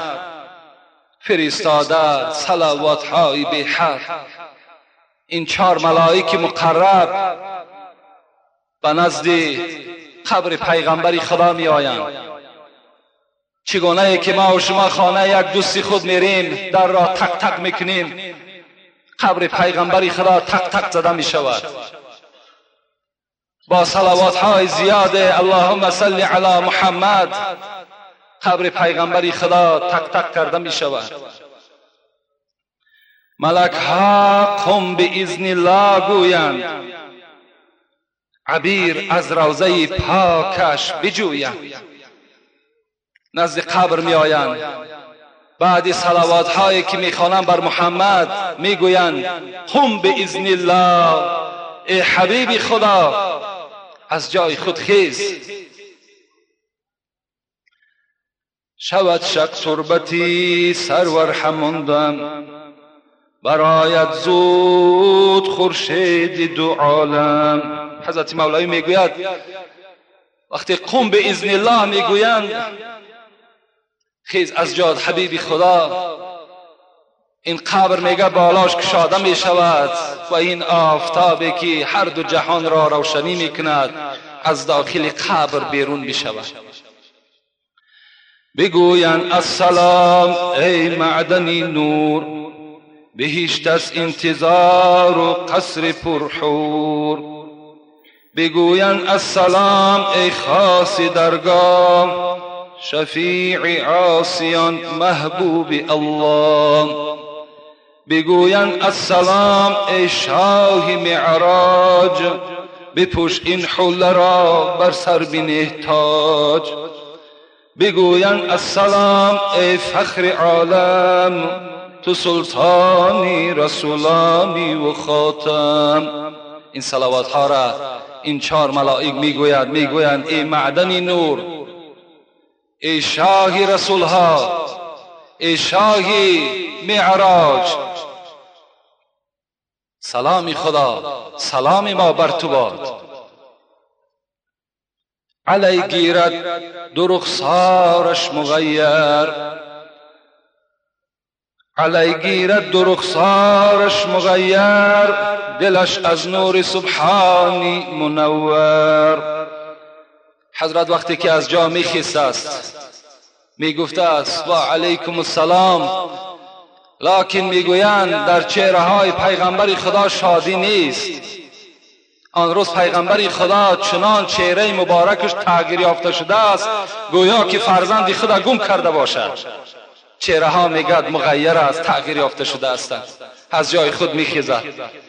فرستاده صلوات های به حد. این 4 ملائک مقرب به نزد قبر پیغمبر خدا می آیند. چگونه که ما و شما خانه یک دوست خود میریم، در را تک تک میکنیم، قبر پیغمبر خدا تک تک زده می شود با صلوات های زیاد اللهم صل علی محمد. قبر پیغمبر خدا تک تک کرده می شود. ملک ها قم به اذن الله گویند، عبیر از روضه پاکش بجویند. نزد قبر می آیند، بعد صلوات هایی که می خوانند بر محمد می گویند قم به اذن الله، ای حبیب خدا از جای خود خیز. شود شک تربتی سرور هماندم، برایت زود خورشید 2 عالم. حضرت مولوی میگوید وقتی قم به اذن الله میگویند خیز از جای حبیب خدا، این قبر میگه بالاش کشاده میشود و این آفتابی که هر 2 جهان را روشنی میکند از داخل قبر بیرون میشود. بگویند السلام ای معدنی نور، بهشت از انتظار و قصر پرحور. بگویند السلام ای خاص درگاه، شفیع عاصیان محبوب الله. بگویند السلام ای شاه معراج، بپوش این حله را بر سر بنه تاج. بگویند السلام ای فخر عالم، تو سلطانی رسولانی و خاتم. این صلوات ها را این 4 ملائک میگویند ای معدنی نور، ای شاه رسول ها، ای شاه معراج، سلام خدا، سلام ما بر تو باد. علی گیرد 2 رخسارش مغیر، علی گیرد 2 رخسارش مغیر، دلش از نور سبحانی منور. حضرت وقتی که از جا میخیسته است میگفته است و علیکم السلام، لکن میگویند در چهره های پیغمبر خدا شادی نیست. آن روز پیغمبر خدا چنان چهره مبارکش تغییر یافته شده است گویا که فرزند خدا گم کرده باشد. چهره ها میگد مغیر است، تغییر یافته شده است، از جای خود میخیزد.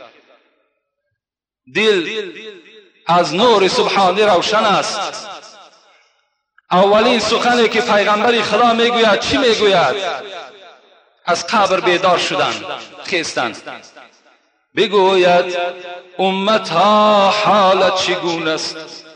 دل از نور سبحانی روشن است. اولین سخنی که پیغمبر خدا میگوید چی میگوید؟ از قبر بیدار شدن، خیستن. بگوید امتا حالت چگونه است؟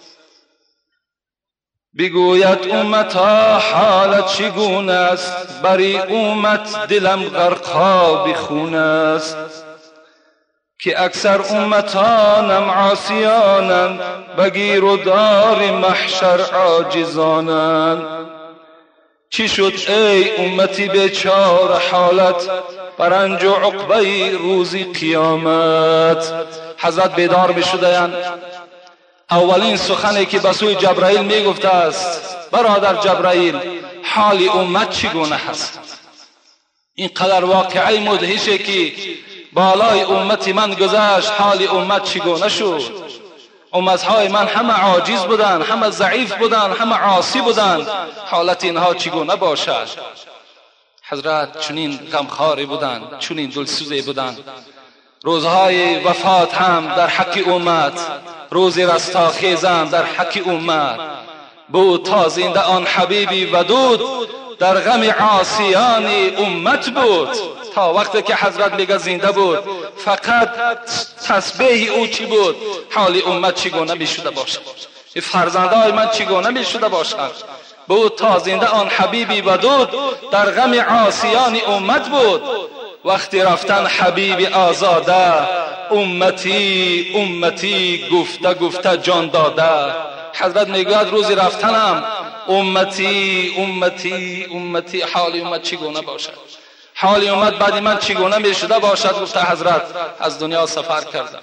بگوید امتا حالت چگونه است؟ بری امت دلم غرقاب خون است. که اکثر امتانم عاصیانند، بگیر و دار محشر عاجزانند. چی شد ای امتی بیچاره حالت، برنج و عقبه روزی قیامت. حضرت بیدار بشده‌اند. اولین سخنی که به سوی جبرائیل میگفته است: برادر جبرائیل، حال امت چگونه هست؟ اینقدر واقعه مدهشه که بالای امت من گذشت، حال امت چگونه شد؟ امتهای من همه عاجز بودند، همه ضعیف بودند، همه عاصی بودند. حالت اینها چگونه باشد؟ حضرت چنین غمخواری بودند، چنین دلسوزی بودند. روزهای وفات هم در حق امت، روز رستاخیز هم در حق امت بود. تا زنده آن حبیبی ودود، در غم عاصیان امت بود. تا وقتی که حضرت میگه زنده بود، فقط تسبیح او چی بود؟ حال امت چگونه میشده باشد؟ فرزندای من چگونه میشده باشد؟ بود تا زنده آن حبیبی ودود، در غم عاصیان امت بود. وقتی رفتن حبیب آزاده، امتی امتی گفته گفته جان داده. حضرت میگوید روزی رفتنم امتی امتی امتی، حال امت چگونه باشد؟ حال امت بعد من چگونه میشده باشد؟ گفته حضرت از دنیا سفر کردم.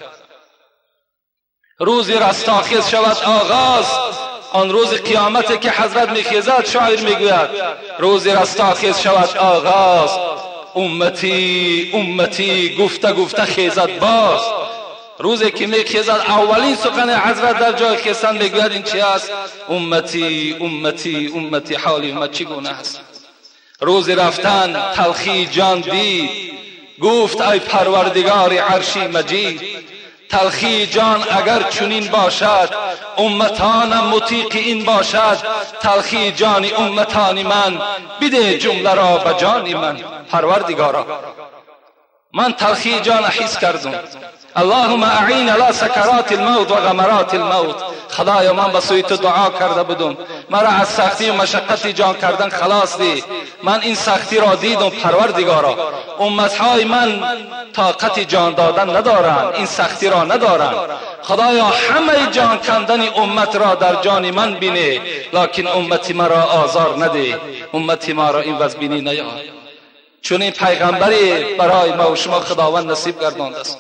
روزی رستاخیز شود آغاز، آن روز قیامتی که حضرت میخیزد. شاعر میگوید روزی رستاخیز شود آغاز، امتی امتی گفته گفته خیزد باز. روزی که میخیزد اولین سخن حضرت در جای خیزن میگوید این چی است؟ امتی امتی امتی، حال امت چگونه است؟ روزی رفتن تلخی جان دید، گفت ای پروردگار عرشی مجید. تلخی جان اگر چنین باشد، امتانم مطیق این باشد. تلخی جان امتان من، بده جمله را به جان من. پروردگارا من تلخی جان حس کردم. اللهم اعین علی سکرات الموت و غمرات الموت. خدایا من به سوی تو دعا کرده بودم، مرا از سختی و مشقت جان کردن خلاص دی. من این سختی را دیدم پروردگارا. امتهای من طاقت جان دادن ندارند، این سختی را ندارند. خدایا همه جان کندن امت را در جان من بینه، لکن امتی مرا آزار نده، امتی ما را این وضع بینی نیار. چون این پیغمبری برای ما و شما خداوند نصیب گردانده است.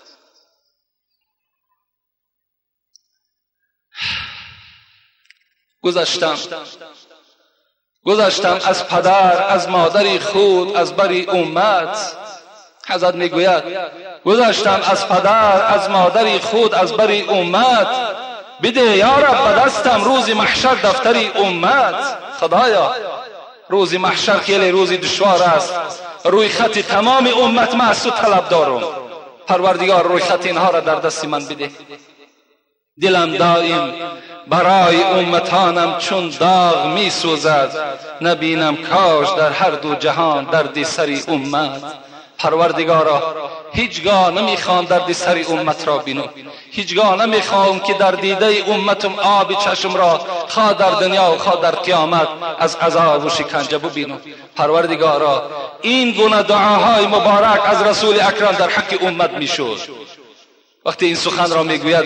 گذشتم از پدر از مادری خود، از بری امت. حضرت میگوید گذشتم از پدر از مادری خود، از بری امت. بده یا رب به دستم روز محشر دفتری امت. خدایا روز محشر خیلی روز دشوار است، روی خط تمام امت ما از تو طلب دارم. پروردگار روی خط اینها را در دست من بده. دلم دائم برای امتانم چون داغ می سوزد، نبینم کاش در هر دو جهان درد سری امت. پروردگارا هیچگاه نمیخوام درد سری امت را بینم، هیچگاه نمیخوام که در دیده امتم آب چشم را خواه در دنیا و خواه در قیامت از عذاب و شکنجه ببینم. پروردگارا این گونه دعاهای مبارک از رسول اکرم در حق امت میشد. وقتی این سخن را میگوید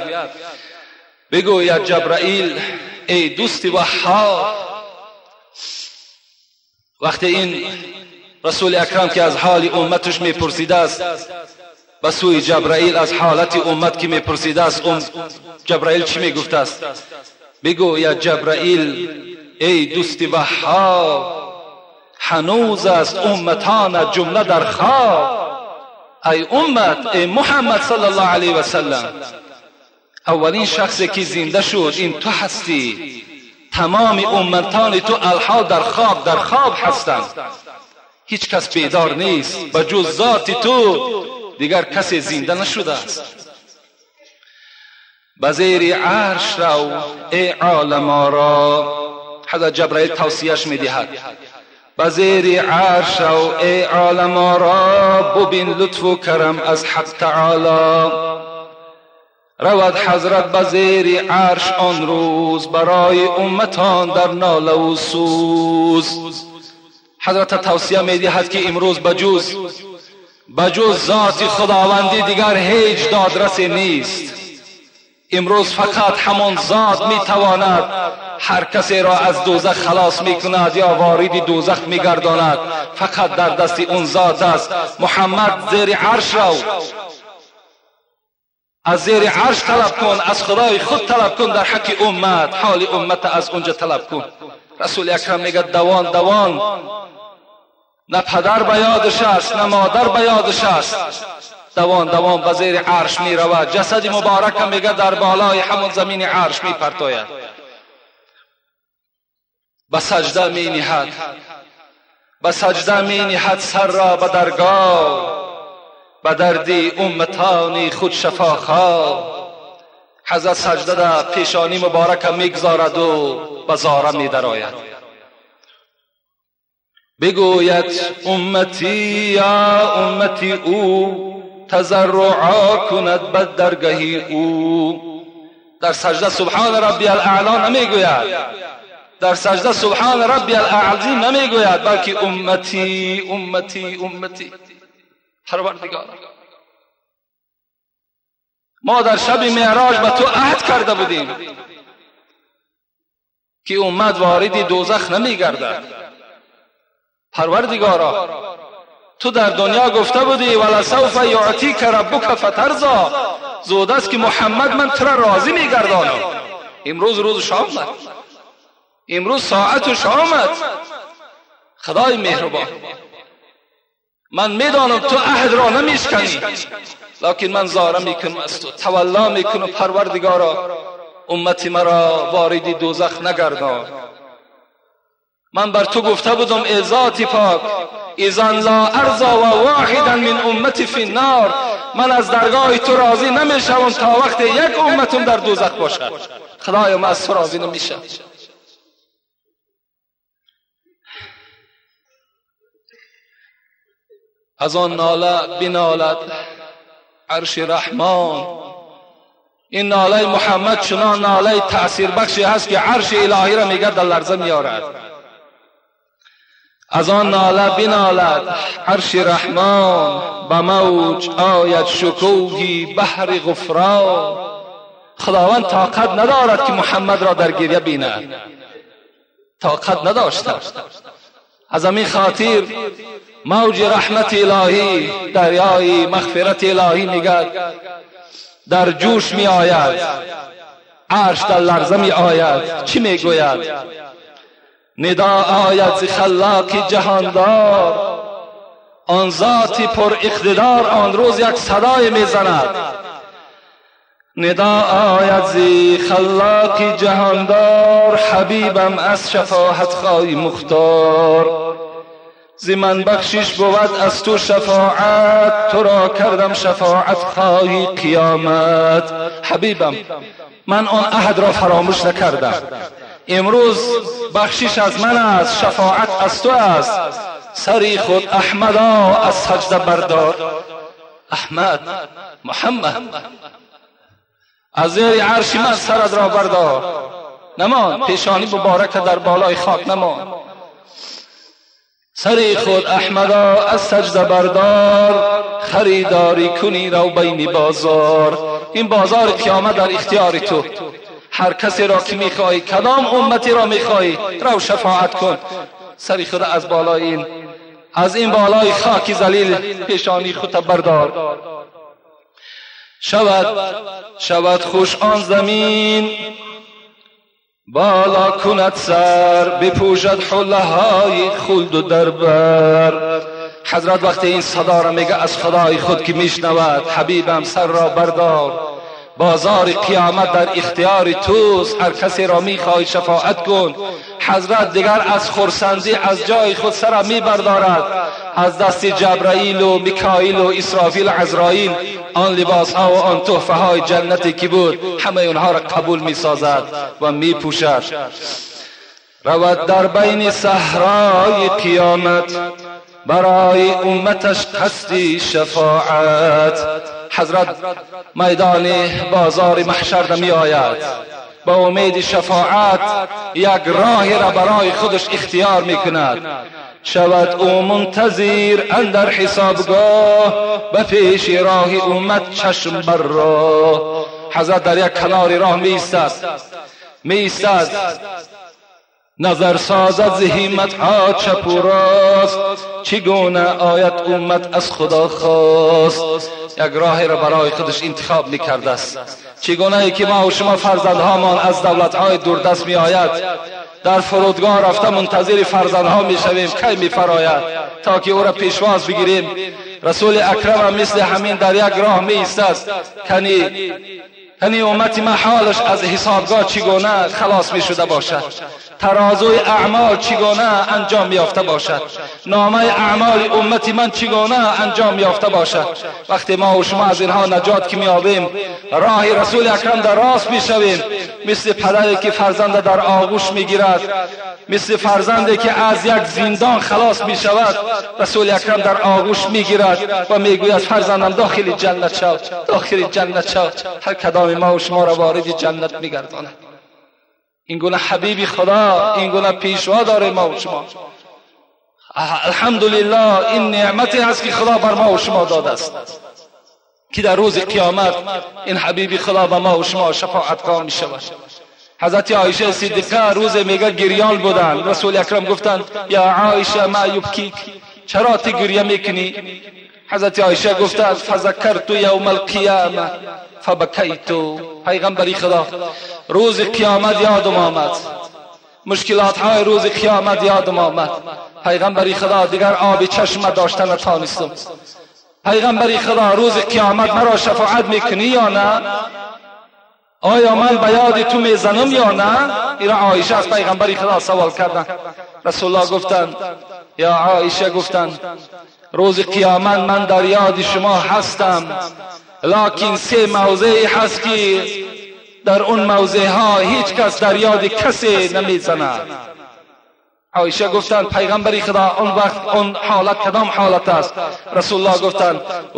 بگوید جبرائیل ای دوست وهاب. وقتی این رسول اکرم که از حال امتش میپرسیده است، به سوی جبرائیل از حالت امت که میپرسیده است، جبرائیل چی میگفته است؟ بگوید جبرائیل ای دوست وهاب، هنوز است امتان جمله در خواب. ای امت، ای محمد صلی الله علیه و سلم، اولین شخصی که زنده شد این تو هستی. تمام امتان تو الحال در خواب هستند، هیچ کس بیدار نیست به جز ذات تو، دیگر کسی زنده نشده است. به زیر عرش رو ای عالم را، حضرت جبرائیل توصیهش میدهد، به زیر عرش رو ای عالم را، ببین لطف و کرم از حق تعالی. رود حضرت به زیر عرش آن روز، برای امتان در ناله و سوز. حضرت توصیه میدهد که امروز بجوز بجز ذات خداوندی دیگر هیچ دادرسی نیست. امروز فقط همان ذات میتواند هر کسی را از دوزخ خلاص میکند یا وارد دوزخ میگرداند. فقط در دست اون ذات است. محمد زیر عرش رو از زیر عرش طلب کن، از خدای خود طلب کن، در حق امت حال امت از اونجا طلب کن. رسول اکرم میگه دوان دوان، نه پدر به یادش است نه مادر به یادش است، دوان دوان به زیر عرش می رود. جسد مبارک میگه در بالای همون زمین عرش می پرتاید، به سجده می نهد، به سجده می نهد سر را به درگاه، به دردی امتانی خود شفاخواه. حضرت سجده در پیشانی مبارک میگذارد و به زاره می درآید. بگوید امتی یا امتی، او تضرعا کند به درگاهی او. در سجده سبحان ربی الاعلی نمیگوید، در سجده سبحان ربی الاعظیم نمیگوید، بلکه امتی امتی امتی. پروردگار، ما در شب معراج به تو عهد کرده بودیم که امت وارد دوزخ نمیگردد. پروردگارا، تو در دنیا گفته بودی ولسوف یعطیک ربک فترضی، زود است که محمد من تو را راضی میگردانم. امروز روز شام، امروز ساعت شامت. خدای مهربان، من میدانم تو عهد را نمیشکنی، لکن من زاره میکنم از تو، تولا میکنم. پروردگارا، امتی مرا وارد دوزخ نگردان. من بر تو گفته بودم ای ذات پاک، اذن لا ارضى و واحدا من امتی فی النار، من از درگاه تو راضی نمیشم تا وقت یک امتم در دوزخ باشد. خدایا، من از تو راضی نمیشم. از آن ناله بنالد عرش رحمان. این ناله محمد چنان ناله تأثیر بخشی هست که عرش الهی را میگه در لرزه میارد. از آن ناله بنالد عرش رحمان، به موج آید شکوهی بحر غفران. خداوند طاقت ندارد که محمد را در گریه بیند، طاقت نداشته. از همین خاطر موج رحمت الهی، دریای مغفرت الهی میگه در جوش می آید، عرش در لرزه می آید. چی می گوید؟ ندا آید ز خلاق جهاندار، آن ذات پر اقتدار آن روز یک صدای می زند. ندا آید ز خلاق جهاندار، حبیبم از شفاعت خواهی مختار. ز من بخشش بود از تو شفاعت، تو را کردم شفاعت خواهی قیامت. حبیبم، من آن عهد را فراموش نکردم. امروز بخشش از من است، شفاعت از تو است. سری خود احمدا از سجده بردار. احمد، محمد، از زیر عرش من سرت را بردار. نمان، پیشانی مبارک در بالای خاک نمان. سری خود احمدا از سجده بردار، خریداری کنی رو بین بازار. این بازار قیامت در اختیار تو. هر کسی را که میخواهی، کدام امتی را میخواهی، رو شفاعت کن. سری خود از بالای از این بالای خاکی ذلیل پیشانی خود بردار. شود خوش آن زمین، بالا کند سر، بپوشد حله های خلد و دربر. حضرت وقتی این صدا را میگه از خدای خود که میشنود، حبیبم سر را بردار، بازار قیامت در اختیار توست. هر کسی را میخوای شفاعت کن. حضرت دیگر از خرسندی از جای خود سر میبردارد، از دست جبرائیل و میکائیل و اسرافیل و عزرائیل آن لباس ها و آن تحفه های جنتی که بود همه اونها را قبول میسازد و میپوشد. رود در بین صحرای قیامت، برای امتش قصد شفاعت. حضرت میدان بازار محشر می آید، با امید شفاعت یک راه را برای خودش اختیار می کند. شود او منتظر اندر حسابگاه، به پیش راه امت چشم بر راه. حضرت در یک کنار راه می ایستد، نظر سازد ز همت ها چپ و راست، چگونه آید امت از خدا خواست. یک راه را برای خودش انتخاب میکرده است. چگونه ای که ما و شما فرزندهامان از دولت‌های دوردست می آید، در فرودگاه رفته منتظر فرزندها می شویم کی می فراید تا که او را پیشواز بگیریم. رسول اکرم هم مثل همین در یک راه می ایستد. کنی امتی ما حالش از حسابگاه چگونه خلاص می شده باشد، ترازوی اعمال چگونه انجام یافته باشد، نامه اعمال امتی من چگونه انجام یافته باشد. وقتی ما و شما از اینها نجات که میابیم، راه رسول اکرم در راست میشویم. مثل پدری که فرزند در آغوش میگیرد، مثل فرزندی که از یک زندان خلاص میشود، رسول اکرم در آغوش میگیرد و میگوید فرزندم داخل جنت شو، داخل جنت شو. هر کدام ما و شما را وارد جنت میگرداند. این گونه حبیب خدا، این گونه پیشوا داره ما و شما. الحمدلله این نعمتی هست که خدا بر ما و شما داده است که در روز قیامت این حبیب خدا به ما و شما شفاعتگاه می شود. حضرت عایشه صدیقه روز میگه گریان بودند. رسول اکرم گفتند یا عایشه ما یبکیک، چرا تو گریه میکنی؟ حضرت عایشه گفتند فذکرت یوم القیامه فبکیت. پیغمبری خدا روز قیامت یادم آمد، مشکلات های روز قیامت یادم آمد. پیغمبری خدا دیگر آب چشم داشته نتانستم. پیغمبری خدا روز قیامت مرا شفاعت میکنی یا نه؟ آیا من به یاد تو میزنم یا نه؟ ایرا عایشه از پیغمبری خدا سوال کردن. رسول الله گفتند یا عایشه، گفتند روز قیامت من در یاد شما هستم، لکن 3 موضعی هست که در اون موضع ها هیچ کس در یاد کسی نمیزند. عایشه گفتند پیغمبری خدا اون وقت اون حالت کدام حالت است؟ رسول الله گفتند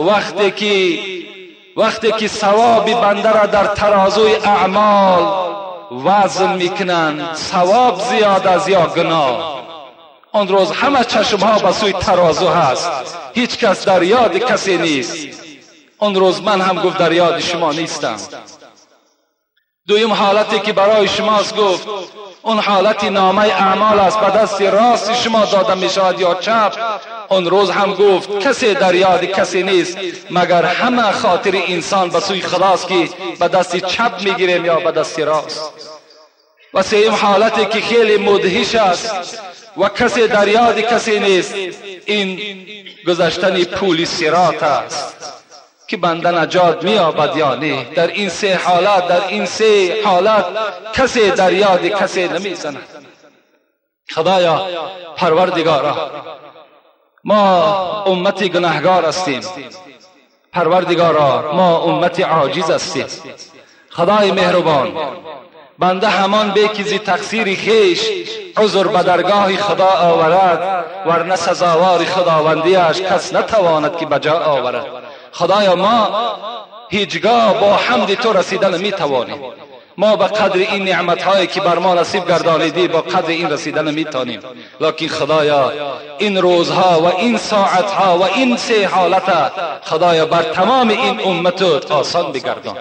وقتی که ثواب بنده را در ترازوی اعمال وزن میکنند، ثواب زیاد از یا گناه، اون روز همه چشم ها به سوی ترازو هست، هیچ کس در یاد کسی نیست. اون روز من هم گفت در یاد شما نیستم. دویم حالتی که برای شماست گفت اون حالت نامه اعمال است، به دست راست شما داده می شود یا چپ. اون روز هم گفت کسی در یاد کسی نیست مگر همه خاطر انسان به سوی خداست که به دست چپ می گیریم یا به دست راست. و سوم حالتی که خیلی مدهش است و کسی در یاد کسی نیست، این گذشتن پول صراط است که بنده نجات می‌یابد یا نه. در این 3 حالت کسی در یاد کسی نمیزند. خدایا پروردگارا، ما امتی گناهگار هستیم، پروردگارا ما امتی عاجز هستیم. خدای مهربان، بنده همان به که زی تقصیر خیش عذر به درگاه خدا آورد، ورنه سزاوار خداوندیش کس نتواند که بجا آورد. خدایا ما هیچگاه با حمد تو رسیدن نمی توانیم. ما به قدر این نعمتهایی که بر ما نصیب گردانیدی با قدر این رسیدن نمی توانیم. لکن خدایا این روزها و این ساعتها و این 3 حالت خدایا بر تمام این امت آسان بگردان.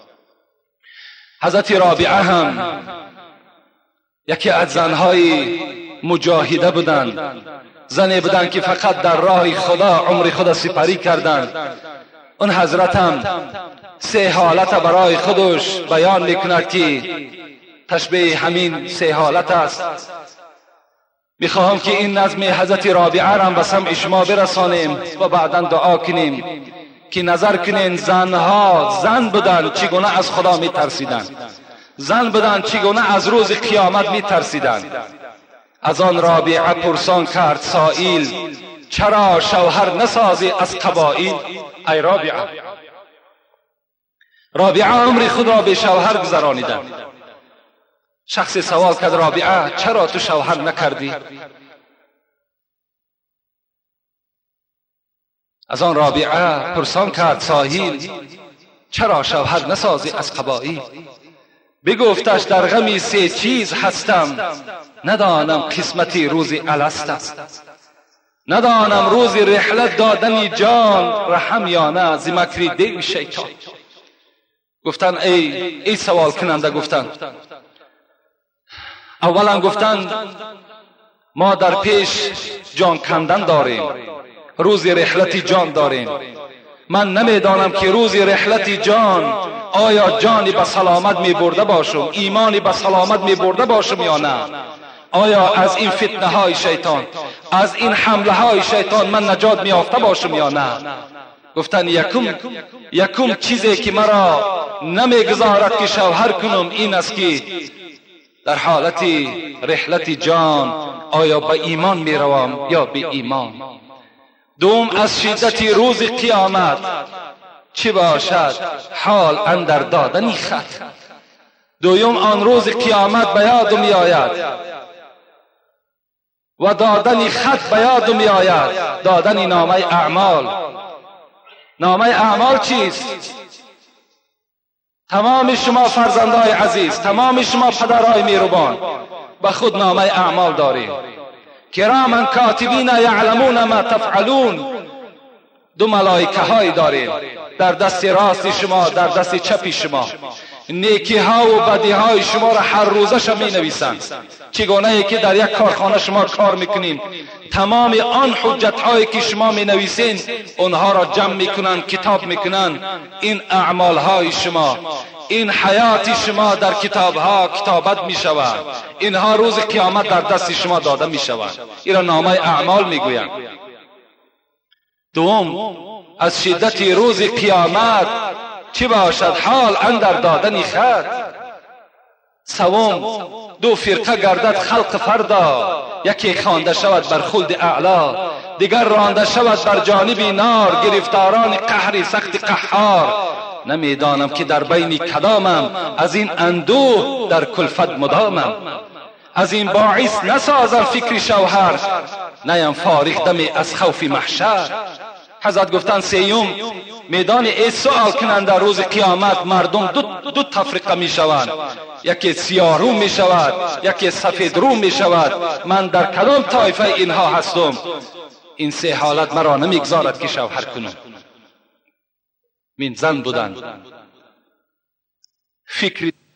حضرت رابعه هم یکی از زنهای مجاهده بودند، زنی بودند که فقط در راه خدا عمر خدا سپری کردند. اون حضرت هم 3 حالت برای خودش بیان میکند که تشبیه همین 3 حالت است. میخواهم که این نظم حضرت رابعه را به سمع شما برسانیم و بعدا دعا کنیم که نظر کنین زنها زن بودند چگونه از خدا میترسیدند، زن بودند چگونه از روز قیامت میترسیدند. از آن رابعه پرسان کرد سائل چرا شوهر نسازی از قبائل؟ ای رابعه عمر خود را به شوهر گذرانیدند. شخص سوال کرد رابعه چرا تو شوهر نکردی؟ از آن رابعه پرسان کرد سائل چرا شوهر نسازی از قبائل؟ بگفتش در غم 3 چیز هستم، ندانم قسمتی روز الست است. ندانم روزی رحلت دادن جان رحم یا نه ز مکر دیو شیطان. گفتن ای سوال کننده گفتن، اولا گفتن ما در پیش جان کندن داریم، روزی رحلت جان داریم. من نمیدانم که روزی رحلت جان آیا جانی به سلامت می برده باشم، ایمانی به سلامت می برده باشم یا نه. آیا از این فتنه های شیطان، از این حمله های شیطان من نجات می یافته باشم یا نه. گفتن یکم چیزی که مرا نمیگذارد که شوهر کنم این است که در حالت رحلت جان آیا به ایمان می روم یا به ایمان. دوم از شدت روز قیامت چی باشد حال اندر دادن خط. دوم آن روز قیامت به یاد می آید و دادن خط به یاد می آید، دادن نامه اعمال. نامه اعمال چیست؟ تمام شما فرزندای عزیز، تمام شما پدرای مهربان به خود نامه اعمال دارید. کراما کاتبین یعلمون ما تفعلون. دو ملائکه های دارید در دست راست شما، در دست چپ شما. نیکی ها و بدی های شما را هر روزش می نویسند. چگونه ای که در یک کارخانه شما کار میکنیم، تمام آن حجت هایی که شما می نویسین اونها را جمع میکنند، کتاب میکنند. این اعمال های شما، این حیات شما در کتاب ها کتابت می شود. اینها روز قیامت در دست شما داده می شود. این را نامه اعمال میگویند. دوم از شدت روز قیامت چی باشد حال اندر دادن خط. سوم دو فرقه گردد خلق فردا، یکی خوانده شود بر خلد اعلا، دیگر رانده شود بر جانب نار، گرفتاران قهر سخت قهار. نمیدانم که در بین کدامم، از این اندوه در کلفت مدامم. از این باعث نسازم فکر شوهر، نیم فارغ دمی از خوف محشر. حضرت گفتن سیوم میدان ای سوال کنند در روز قیامت مردم دو تفرقه می شوند، یکی سیاه رو می شود، یکی سفید رو می شود. من در کدام طایفه اینها هستم؟ این سه حالت مرا نمیگذارد که شوهر کنم. من زن بودن، فکر